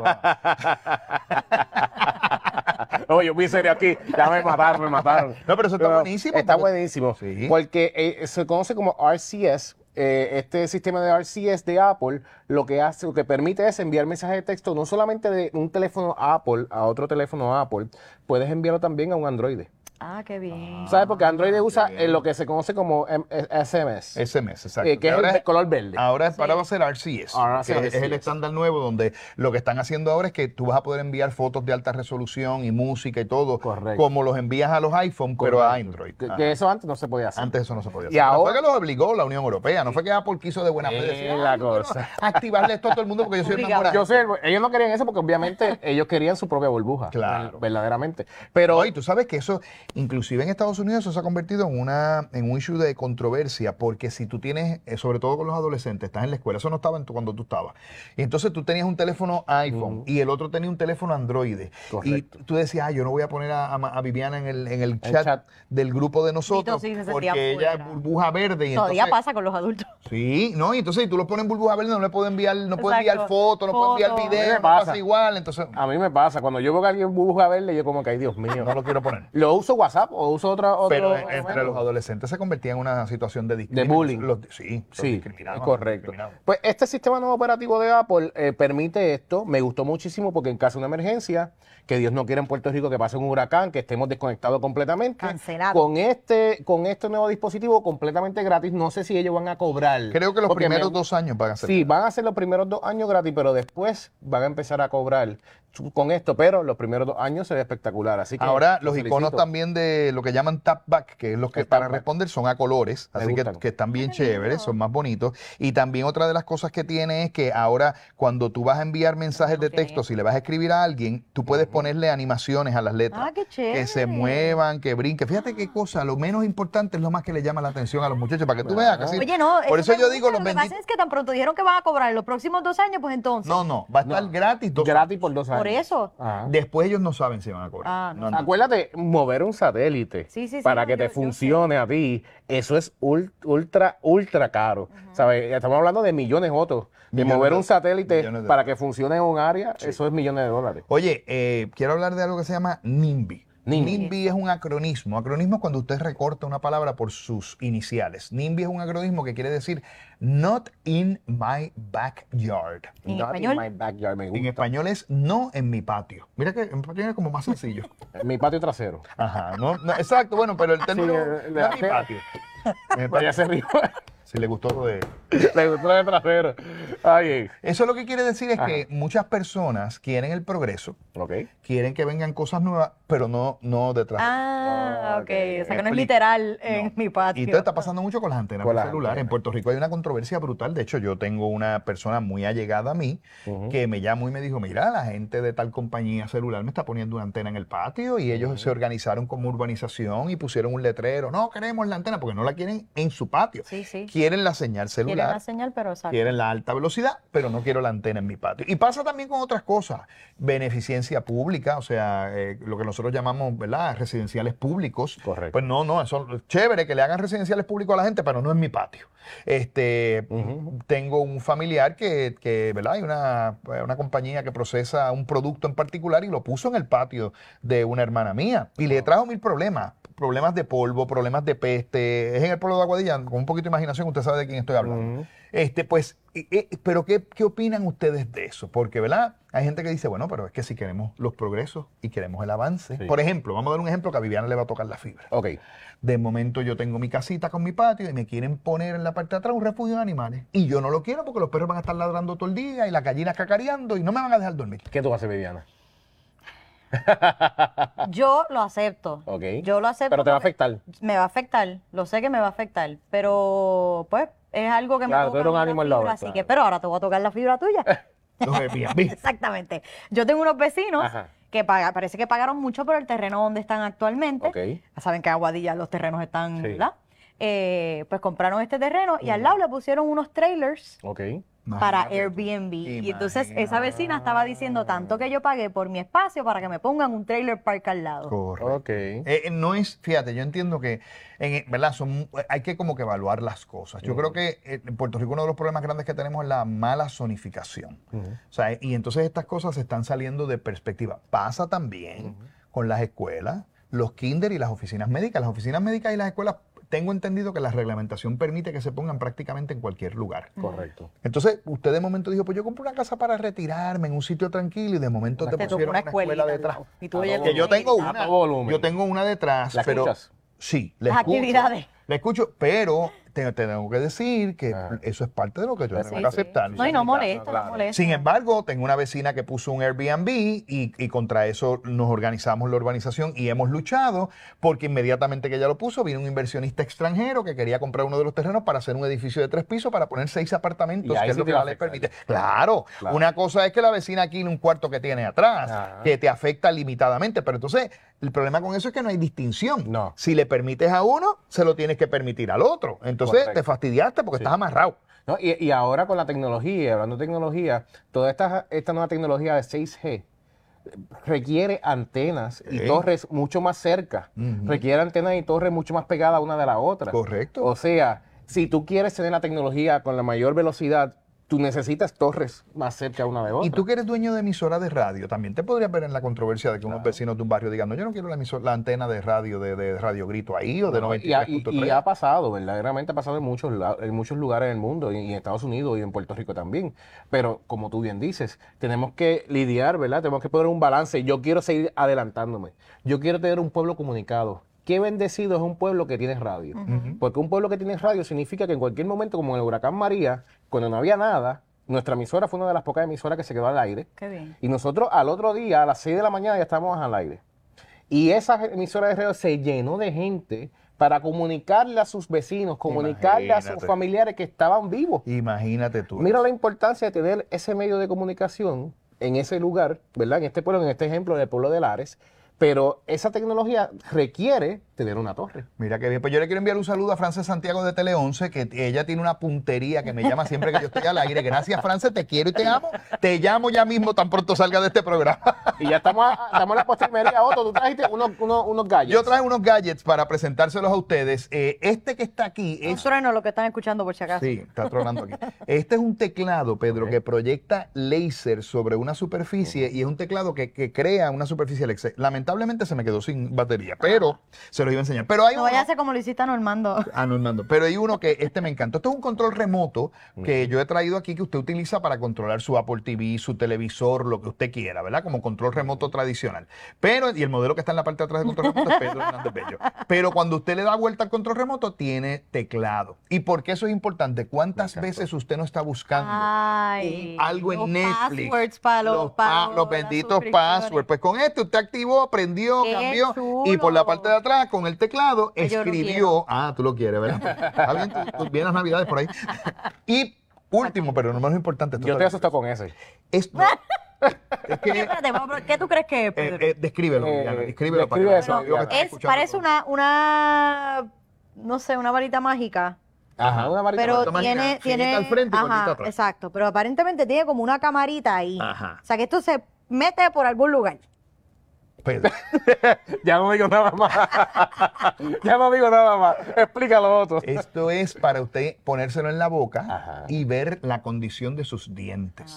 S4: Oye, yo muy serio aquí, ya me mataron.
S3: No, pero eso está buenísimo.
S4: Está buenísimo, sí. Porque se conoce como RCS. Este sistema de RCS de Apple lo que permite es enviar mensajes de texto no solamente de un teléfono Apple a otro teléfono Apple, puedes enviarlo también a un Android.
S5: Ah, qué bien.
S4: ¿Sabes? Porque Android usa lo que se conoce como SMS.
S3: SMS, exacto.
S4: Que ahora es el color verde.
S3: Ahora va a ser RCS. Es el estándar nuevo donde lo que están haciendo ahora es que tú vas a poder enviar fotos de alta resolución y música y todo. Correcto. Como los envías a los iPhone, pero a Android.
S4: Que eso antes no se podía hacer.
S3: Antes eso no se podía hacer.
S4: Y ahora
S3: fue que los obligó la Unión Europea. No fue que Apple quiso de buena fe decir,
S4: la cosa.
S3: Activarle esto a todo el mundo porque yo soy el más morado.
S4: Ellos no querían eso porque obviamente ellos querían su propia burbuja.
S3: Claro.
S4: Verdaderamente. Pero
S3: hoy tú sabes que eso, inclusive en Estados Unidos, eso se ha convertido en un issue de controversia, porque si tú tienes, sobre todo con los adolescentes, estás en la escuela, eso no estaba cuando tú estabas, y entonces tú tenías un teléfono iPhone y el otro tenía un teléfono Android. Correcto. Y tú decías, yo no voy a poner a Viviana en el chat del grupo de nosotros porque ella es burbuja verde. Y
S5: todavía
S3: entonces,
S5: pasa con los adultos.
S3: Sí, no, y entonces si tú lo pones en burbuja verde, no le puedo enviar, no puedo
S5: Exacto.
S3: enviar fotos, no puedo enviar
S5: Foto.
S3: video,
S4: A mí me
S3: no pasa
S4: pasa.
S3: igual, entonces
S4: A mí me pasa, cuando yo veo que alguien burbuja verde, yo como que, ay, Dios mío.
S3: no lo quiero poner.
S4: ¿Lo uso WhatsApp o uso otro
S3: Pero
S4: otro
S3: entre
S4: método?
S3: los adolescentes se convertía en una situación de
S4: De
S3: discriminación.
S4: bullying.
S3: Sí, los
S4: Sí,
S3: discriminaban,
S4: es correcto.
S3: discriminaban.
S4: Pues este sistema nuevo operativo de Apple permite esto. Me gustó muchísimo porque en caso de una emergencia, que Dios no quiera en Puerto Rico que pase un huracán, que estemos desconectados completamente.
S5: Cancelado.
S4: Con este nuevo dispositivo completamente gratis, no sé si ellos van a cobrar.
S3: Creo que los
S4: Porque
S3: primeros 2 años van a ser.
S4: Sí, van a ser los primeros 2 años gratis, pero después van a empezar a cobrar con esto, pero los primeros 2 años se ve espectacular. Así que
S3: Ahora, los
S4: felicito.
S3: iconos también de lo que llaman tapback, que es los que
S4: El
S3: para
S4: tapback.
S3: responder son a colores,
S4: Me
S3: así
S4: gustan.
S3: que están bien chéveres, son más bonitos. Y también otra de las cosas que tiene es que ahora cuando tú vas a enviar mensajes de texto, si le vas a escribir a alguien, tú puedes ponerle animaciones a las letras.
S5: Ah, qué chévere.
S3: Que se muevan, que brinquen. Fíjate qué cosa, lo menos importante es lo más que le llama la atención a los muchachos, para que tú veas que sí.
S5: Oye, no,
S3: Por eso
S5: me
S3: yo
S5: gusta,
S3: digo los
S5: lo que pasa
S3: benditos.
S5: es que tan pronto dijeron que van a cobrar los próximos 2 años, pues entonces.
S3: No, va a estar gratis 2
S4: Gratis por 2 años.
S5: Por eso.
S4: Ajá.
S3: Después ellos no saben si van a cobrar.
S5: Ah, no.
S4: Acuérdate, mover un satélite
S5: Sí, sí, sí,
S4: para
S5: no,
S4: que te
S5: yo
S4: funcione a ti, eso es ultra caro. ¿Sabes? Estamos hablando de millones otros. De
S3: Millones
S4: mover
S3: de-
S4: un satélite
S3: millones de
S4: para que funcione en un área, eso es millones de dólares.
S3: Oye, quiero hablar de algo que se llama NIMBY.
S4: NIMBY.
S3: NIMBY es un acronismo. Acronismo es cuando usted recorta una palabra por sus iniciales. NIMBY es un acronismo que quiere decir Not in my backyard.
S5: ¿En
S4: Not
S5: español?
S4: in my backyard, me
S3: En
S4: gusta.
S3: español es no en mi patio. Mira que en español es como más sencillo.
S4: En mi patio trasero.
S3: Ajá, exacto, bueno, pero el término
S4: Sí,
S3: no en mi patio.
S4: Pues ya se rió.
S3: Si le gustó lo de...
S4: Le gustó el trasero. Ay,
S3: Eso lo que quiere decir es
S4: Ajá.
S3: que muchas personas quieren el progreso,
S4: ok.
S3: quieren que vengan cosas nuevas, pero no detrás.
S5: Ah, ok. O sea que no es
S3: explico.
S5: literal en mi patio.
S3: Y esto está pasando mucho con las antenas
S4: Con las
S3: celulares.
S4: antenas.
S3: En Puerto Rico hay una controversia brutal. De hecho, yo tengo una persona muy allegada a mí que me llamó y me dijo, mira, la gente de tal compañía celular me está poniendo una antena en el patio y ellos se organizaron como urbanización y pusieron un letrero. No queremos la antena porque no la quieren en su patio.
S5: Sí, sí.
S3: Quieren la señal
S5: Quieren
S3: celular.
S5: la señal, pero exacto.
S3: Quieren la alta velocidad, pero no quiero la antena en mi patio. Y pasa también con otras cosas. Beneficencia pública, o sea, lo que nosotros llamamos, ¿verdad? Residenciales públicos.
S4: Correcto.
S3: Pues no, eso es chévere que le hagan residenciales públicos a la gente, pero no en mi patio. Tengo un familiar que ¿verdad? Hay una compañía que procesa un producto en particular y lo puso en el patio de una hermana mía. Y le trajo 1000 problemas. Problemas de polvo, problemas de peste. Es en el pueblo de Aguadilla, con un poquito de imaginación, usted sabe de quién estoy hablando. Pero ¿qué opinan ustedes de eso? Porque, ¿verdad? Hay gente que dice, bueno, pero es que si queremos los progresos y queremos el avance.
S4: Sí.
S3: Por ejemplo, vamos a dar un ejemplo que a Viviana le va a tocar la fibra.
S4: Ok.
S3: De momento yo tengo mi casita con mi patio y me quieren poner en la parte de atrás un refugio de animales. Y yo no lo quiero porque los perros van a estar ladrando todo el día y las gallinas cacareando y no me van a dejar dormir.
S4: ¿Qué tú haces, Viviana?
S5: Yo lo acepto.
S4: Ok.
S5: Yo lo acepto.
S4: Pero te va a
S5: porque
S4: afectar.
S5: Me va a afectar. Lo sé que me va a afectar. Pero, pues, es algo que
S4: Claro,
S5: me
S4: tú eres un
S5: toca a mí la
S4: animal
S5: fibra,
S4: lover,
S5: así
S4: claro.
S5: que, pero ahora te voy a tocar la fibra tuya.
S3: Los Airbnb.
S5: Exactamente. Yo tengo unos vecinos
S4: Ajá.
S5: que parece que pagaron mucho por el terreno donde están actualmente.
S4: Ok.
S5: Ya saben que en Aguadilla los terrenos están,
S4: Sí.
S5: ¿verdad? Pues compraron este terreno y al lado le pusieron unos trailers
S4: Ok.
S5: para
S3: Imagínate.
S5: Airbnb. Y entonces esa vecina estaba diciendo tanto que yo pagué por mi espacio para que me pongan un trailer park al lado.
S3: Correcto.
S4: Ok.
S3: No es, fíjate, yo entiendo que, ¿verdad? Hay que como que evaluar las cosas. Yo creo que en Puerto Rico uno de los problemas grandes que tenemos es la mala zonificación. O sea, y entonces estas cosas están saliendo de perspectiva. Pasa también con las escuelas, los kinder y las oficinas médicas. Las oficinas médicas y las escuelas, tengo entendido que la reglamentación permite que se pongan prácticamente en cualquier lugar.
S4: Correcto.
S3: Entonces, usted de momento dijo, pues yo compré una casa para retirarme en un sitio tranquilo y de momento te
S5: Te tocó
S3: pusieron
S5: una
S3: una escuela
S5: escuelita
S3: detrás.
S5: al lado. Y tú
S4: A
S5: oyes
S4: todo
S3: Que yo tengo
S4: A
S3: una.
S4: todo volumen.
S3: Yo tengo una detrás,
S4: ¿La
S3: pero
S4: escuchas?
S3: sí, la
S5: Las
S3: escucho.
S5: actividades.
S3: La escucho, pero te tengo que decir que eso es parte de lo que yo
S4: Pues
S3: tengo
S4: sí,
S3: que aceptar.
S5: No, y no molesta,
S4: claro.
S5: no molesta.
S3: Sin embargo, tengo una vecina que puso un Airbnb y contra eso nos organizamos la urbanización y hemos luchado porque inmediatamente que ella lo puso, vino un inversionista extranjero que quería comprar uno de los terrenos para hacer un edificio de 3 pisos para poner 6 apartamentos,
S4: Y ahí
S3: que es
S4: sí
S3: lo
S4: te
S3: que
S4: va a
S3: la ley
S4: afectar.
S3: permite. Claro,
S4: Claro.
S3: una cosa es que la vecina aquí en un cuarto que tiene atrás,
S4: Ajá.
S3: que te afecta limitadamente, pero entonces el problema con eso es que no hay distinción.
S4: No.
S3: Si le permites a uno, se lo tienes que permitir al otro. Entonces
S4: Correcto.
S3: te fastidiaste porque
S4: Sí.
S3: estás amarrado.
S4: ¿No? Y ahora con la tecnología, hablando de tecnología, toda esta nueva tecnología de 6G requiere antenas y
S3: Sí.
S4: torres mucho más cerca.
S3: Ujú.
S4: Requiere antenas y torres mucho más pegadas una de la otra.
S3: Correcto.
S4: O sea, si tú quieres tener la tecnología con la mayor velocidad, tú necesitas torres más cerca una de otra.
S3: Y tú que eres dueño de emisora de radio, también te podrías ver en la controversia de que unos vecinos de un barrio digan, no, yo no quiero la antena de radio de Radio Grito ahí o de 93.3.
S4: Y ha pasado, verdaderamente ha pasado en muchos lugares del mundo, y en Estados Unidos y en Puerto Rico también. Pero como tú bien dices, tenemos que lidiar, ¿verdad? Tenemos que poner un balance. Yo quiero seguir adelantándome. Yo quiero tener un pueblo comunicado. Qué bendecido es un pueblo que tiene radio. Porque un pueblo que tiene radio significa que en cualquier momento, como en el huracán María, cuando no había nada, nuestra emisora fue una de las pocas emisoras que se quedó al aire.
S5: Qué bien.
S4: Y nosotros al otro día, a las 6 de la mañana, ya estábamos al aire. Y esa emisora de radio se llenó de gente para comunicarle a sus vecinos, comunicarle a sus familiares que estaban vivos.
S3: Imagínate tú.
S4: Mira la importancia de tener ese medio de comunicación en ese lugar, ¿verdad? En este pueblo, en este ejemplo del pueblo de Lares. Pero esa tecnología requiere tener una torre.
S3: Mira qué bien. Pues yo le quiero enviar un saludo a Frances Santiago de Tele 11, que ella tiene una puntería que me llama siempre que yo estoy al aire. Gracias, Frances, te quiero y te amo. Te llamo ya mismo tan pronto salga de este programa.
S4: Y ya estamos en la postrimería, Otto. Tú trajiste unos gadgets.
S3: Yo traje unos gadgets para presentárselos a ustedes. Este que está aquí es...
S5: Un trueno, lo que están escuchando por si acaso.
S3: Sí, está tronando aquí. Este es un teclado, Pedro, que proyecta láser sobre una superficie y es un teclado que crea una superficie láser. Lamentablemente se me quedó sin batería, pero se los iba a enseñar. Pero hay
S5: no vaya a ser como lo hiciste a Normando.
S3: A Normando. Pero hay uno que me encantó. Esto es un control remoto que yo he traído aquí que usted utiliza para controlar su Apple TV, su televisor, lo que usted quiera, ¿verdad? Como control remoto tradicional. Pero, y el modelo que está en la parte de atrás del control remoto es Pedro Hernández Bello. Pero cuando usted le da vuelta al control remoto, tiene teclado. ¿Y por qué eso es importante? ¿Cuántas veces usted no está buscando algo en Netflix?
S5: Passwords para
S3: los benditos passwords. Pues con este usted activó, aprendió, cambió.
S5: Chulo.
S3: Y por la parte de atrás, con el teclado,
S5: Que
S3: escribió. Tú lo quieres, ¿verdad? Está bien, tú vienes las navidades por ahí. Y último, pero no menos importante.
S4: Yo te asusto con ese.
S3: Esto. Es que,
S5: espérate, ¿qué tú crees que es, Pedro?
S3: Descríbelo, Viviana, descríbelo.
S4: Describe eso.
S5: Parece una, no sé, una varita mágica.
S4: Ajá, una varita
S5: pero
S4: mágica.
S5: tiene
S3: al frente y
S5: ajá,
S3: cortita atrás.
S5: exacto, pero aparentemente tiene como una camarita ahí.
S3: Ajá.
S5: O sea, que esto se mete por algún lugar.
S3: Pedro.
S4: Ya no digo nada más. Ya no digo nada más. Explícalo, Otto.
S3: Esto es para usted ponérselo en la boca y ver la condición de sus dientes.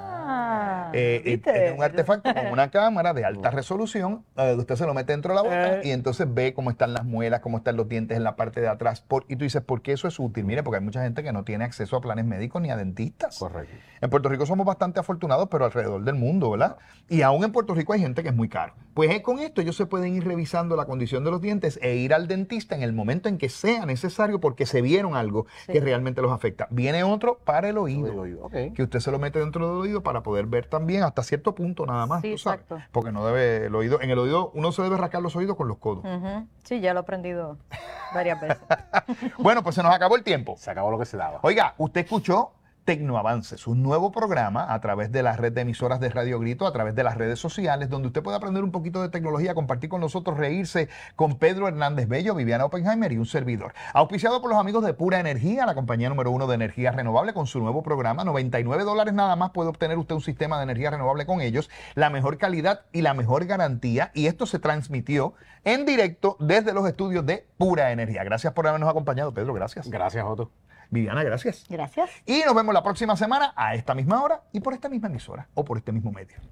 S3: Es un artefacto con una cámara de alta resolución. Usted se lo mete dentro de la boca y entonces ve cómo están las muelas, cómo están los dientes en la parte de atrás. Y tú dices, ¿por qué eso es útil? Mire, porque hay mucha gente que no tiene acceso a planes médicos ni a dentistas.
S4: Correcto.
S3: En Puerto Rico somos bastante afortunados, pero alrededor del mundo, ¿verdad? Y aún en Puerto Rico hay gente que es muy caro. Pues con esto ellos se pueden ir revisando la condición de los dientes e ir al dentista en el momento en que sea necesario porque se vieron algo que realmente los afecta. Viene otro para el oído, que usted se lo mete dentro del oído para poder ver también hasta cierto punto nada más,
S5: Sí,
S3: ¿tú sabes?
S5: exacto.
S3: Porque no debe el oído, en el oído uno se debe rascar los oídos con los codos.
S5: Sí, ya lo he aprendido varias veces.
S3: Bueno, pues se nos acabó el tiempo.
S4: Se acabó lo que se daba.
S3: Oiga, usted escuchó Tecnoavances, un nuevo programa a través de la red de emisoras de Radio Grito, a través de las redes sociales, donde usted puede aprender un poquito de tecnología, compartir con nosotros, reírse con Pedro Hernández Bello, Viviana Oppenheimer y un servidor. Auspiciado por los amigos de Pura Energía, la compañía número 1 de energía renovable, con su nuevo programa, $99 nada más puede obtener usted un sistema de energía renovable con ellos, la mejor calidad y la mejor garantía, y esto se transmitió en directo desde los estudios de Pura Energía. Gracias por habernos acompañado, Pedro, gracias.
S4: Gracias, Otto.
S3: Viviana, gracias.
S5: Gracias.
S3: Y nos vemos la próxima semana a esta misma hora y por esta misma emisora o por este mismo medio.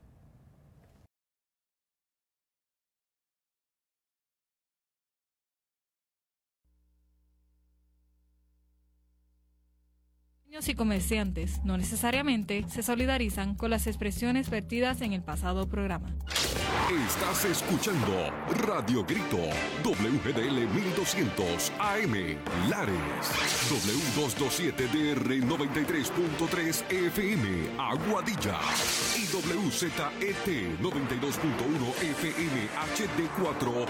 S13: Y comerciantes no necesariamente se solidarizan con las expresiones vertidas en el pasado programa.
S1: Estás escuchando Radio Grito, WGDL 1200 AM, Lares, W227DR 93.3 FM, Aguadilla, y WZET 92.1 FM HD4,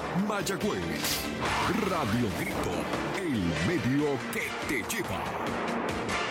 S1: Mayagüez. Radio Grito, el medio que te lleva.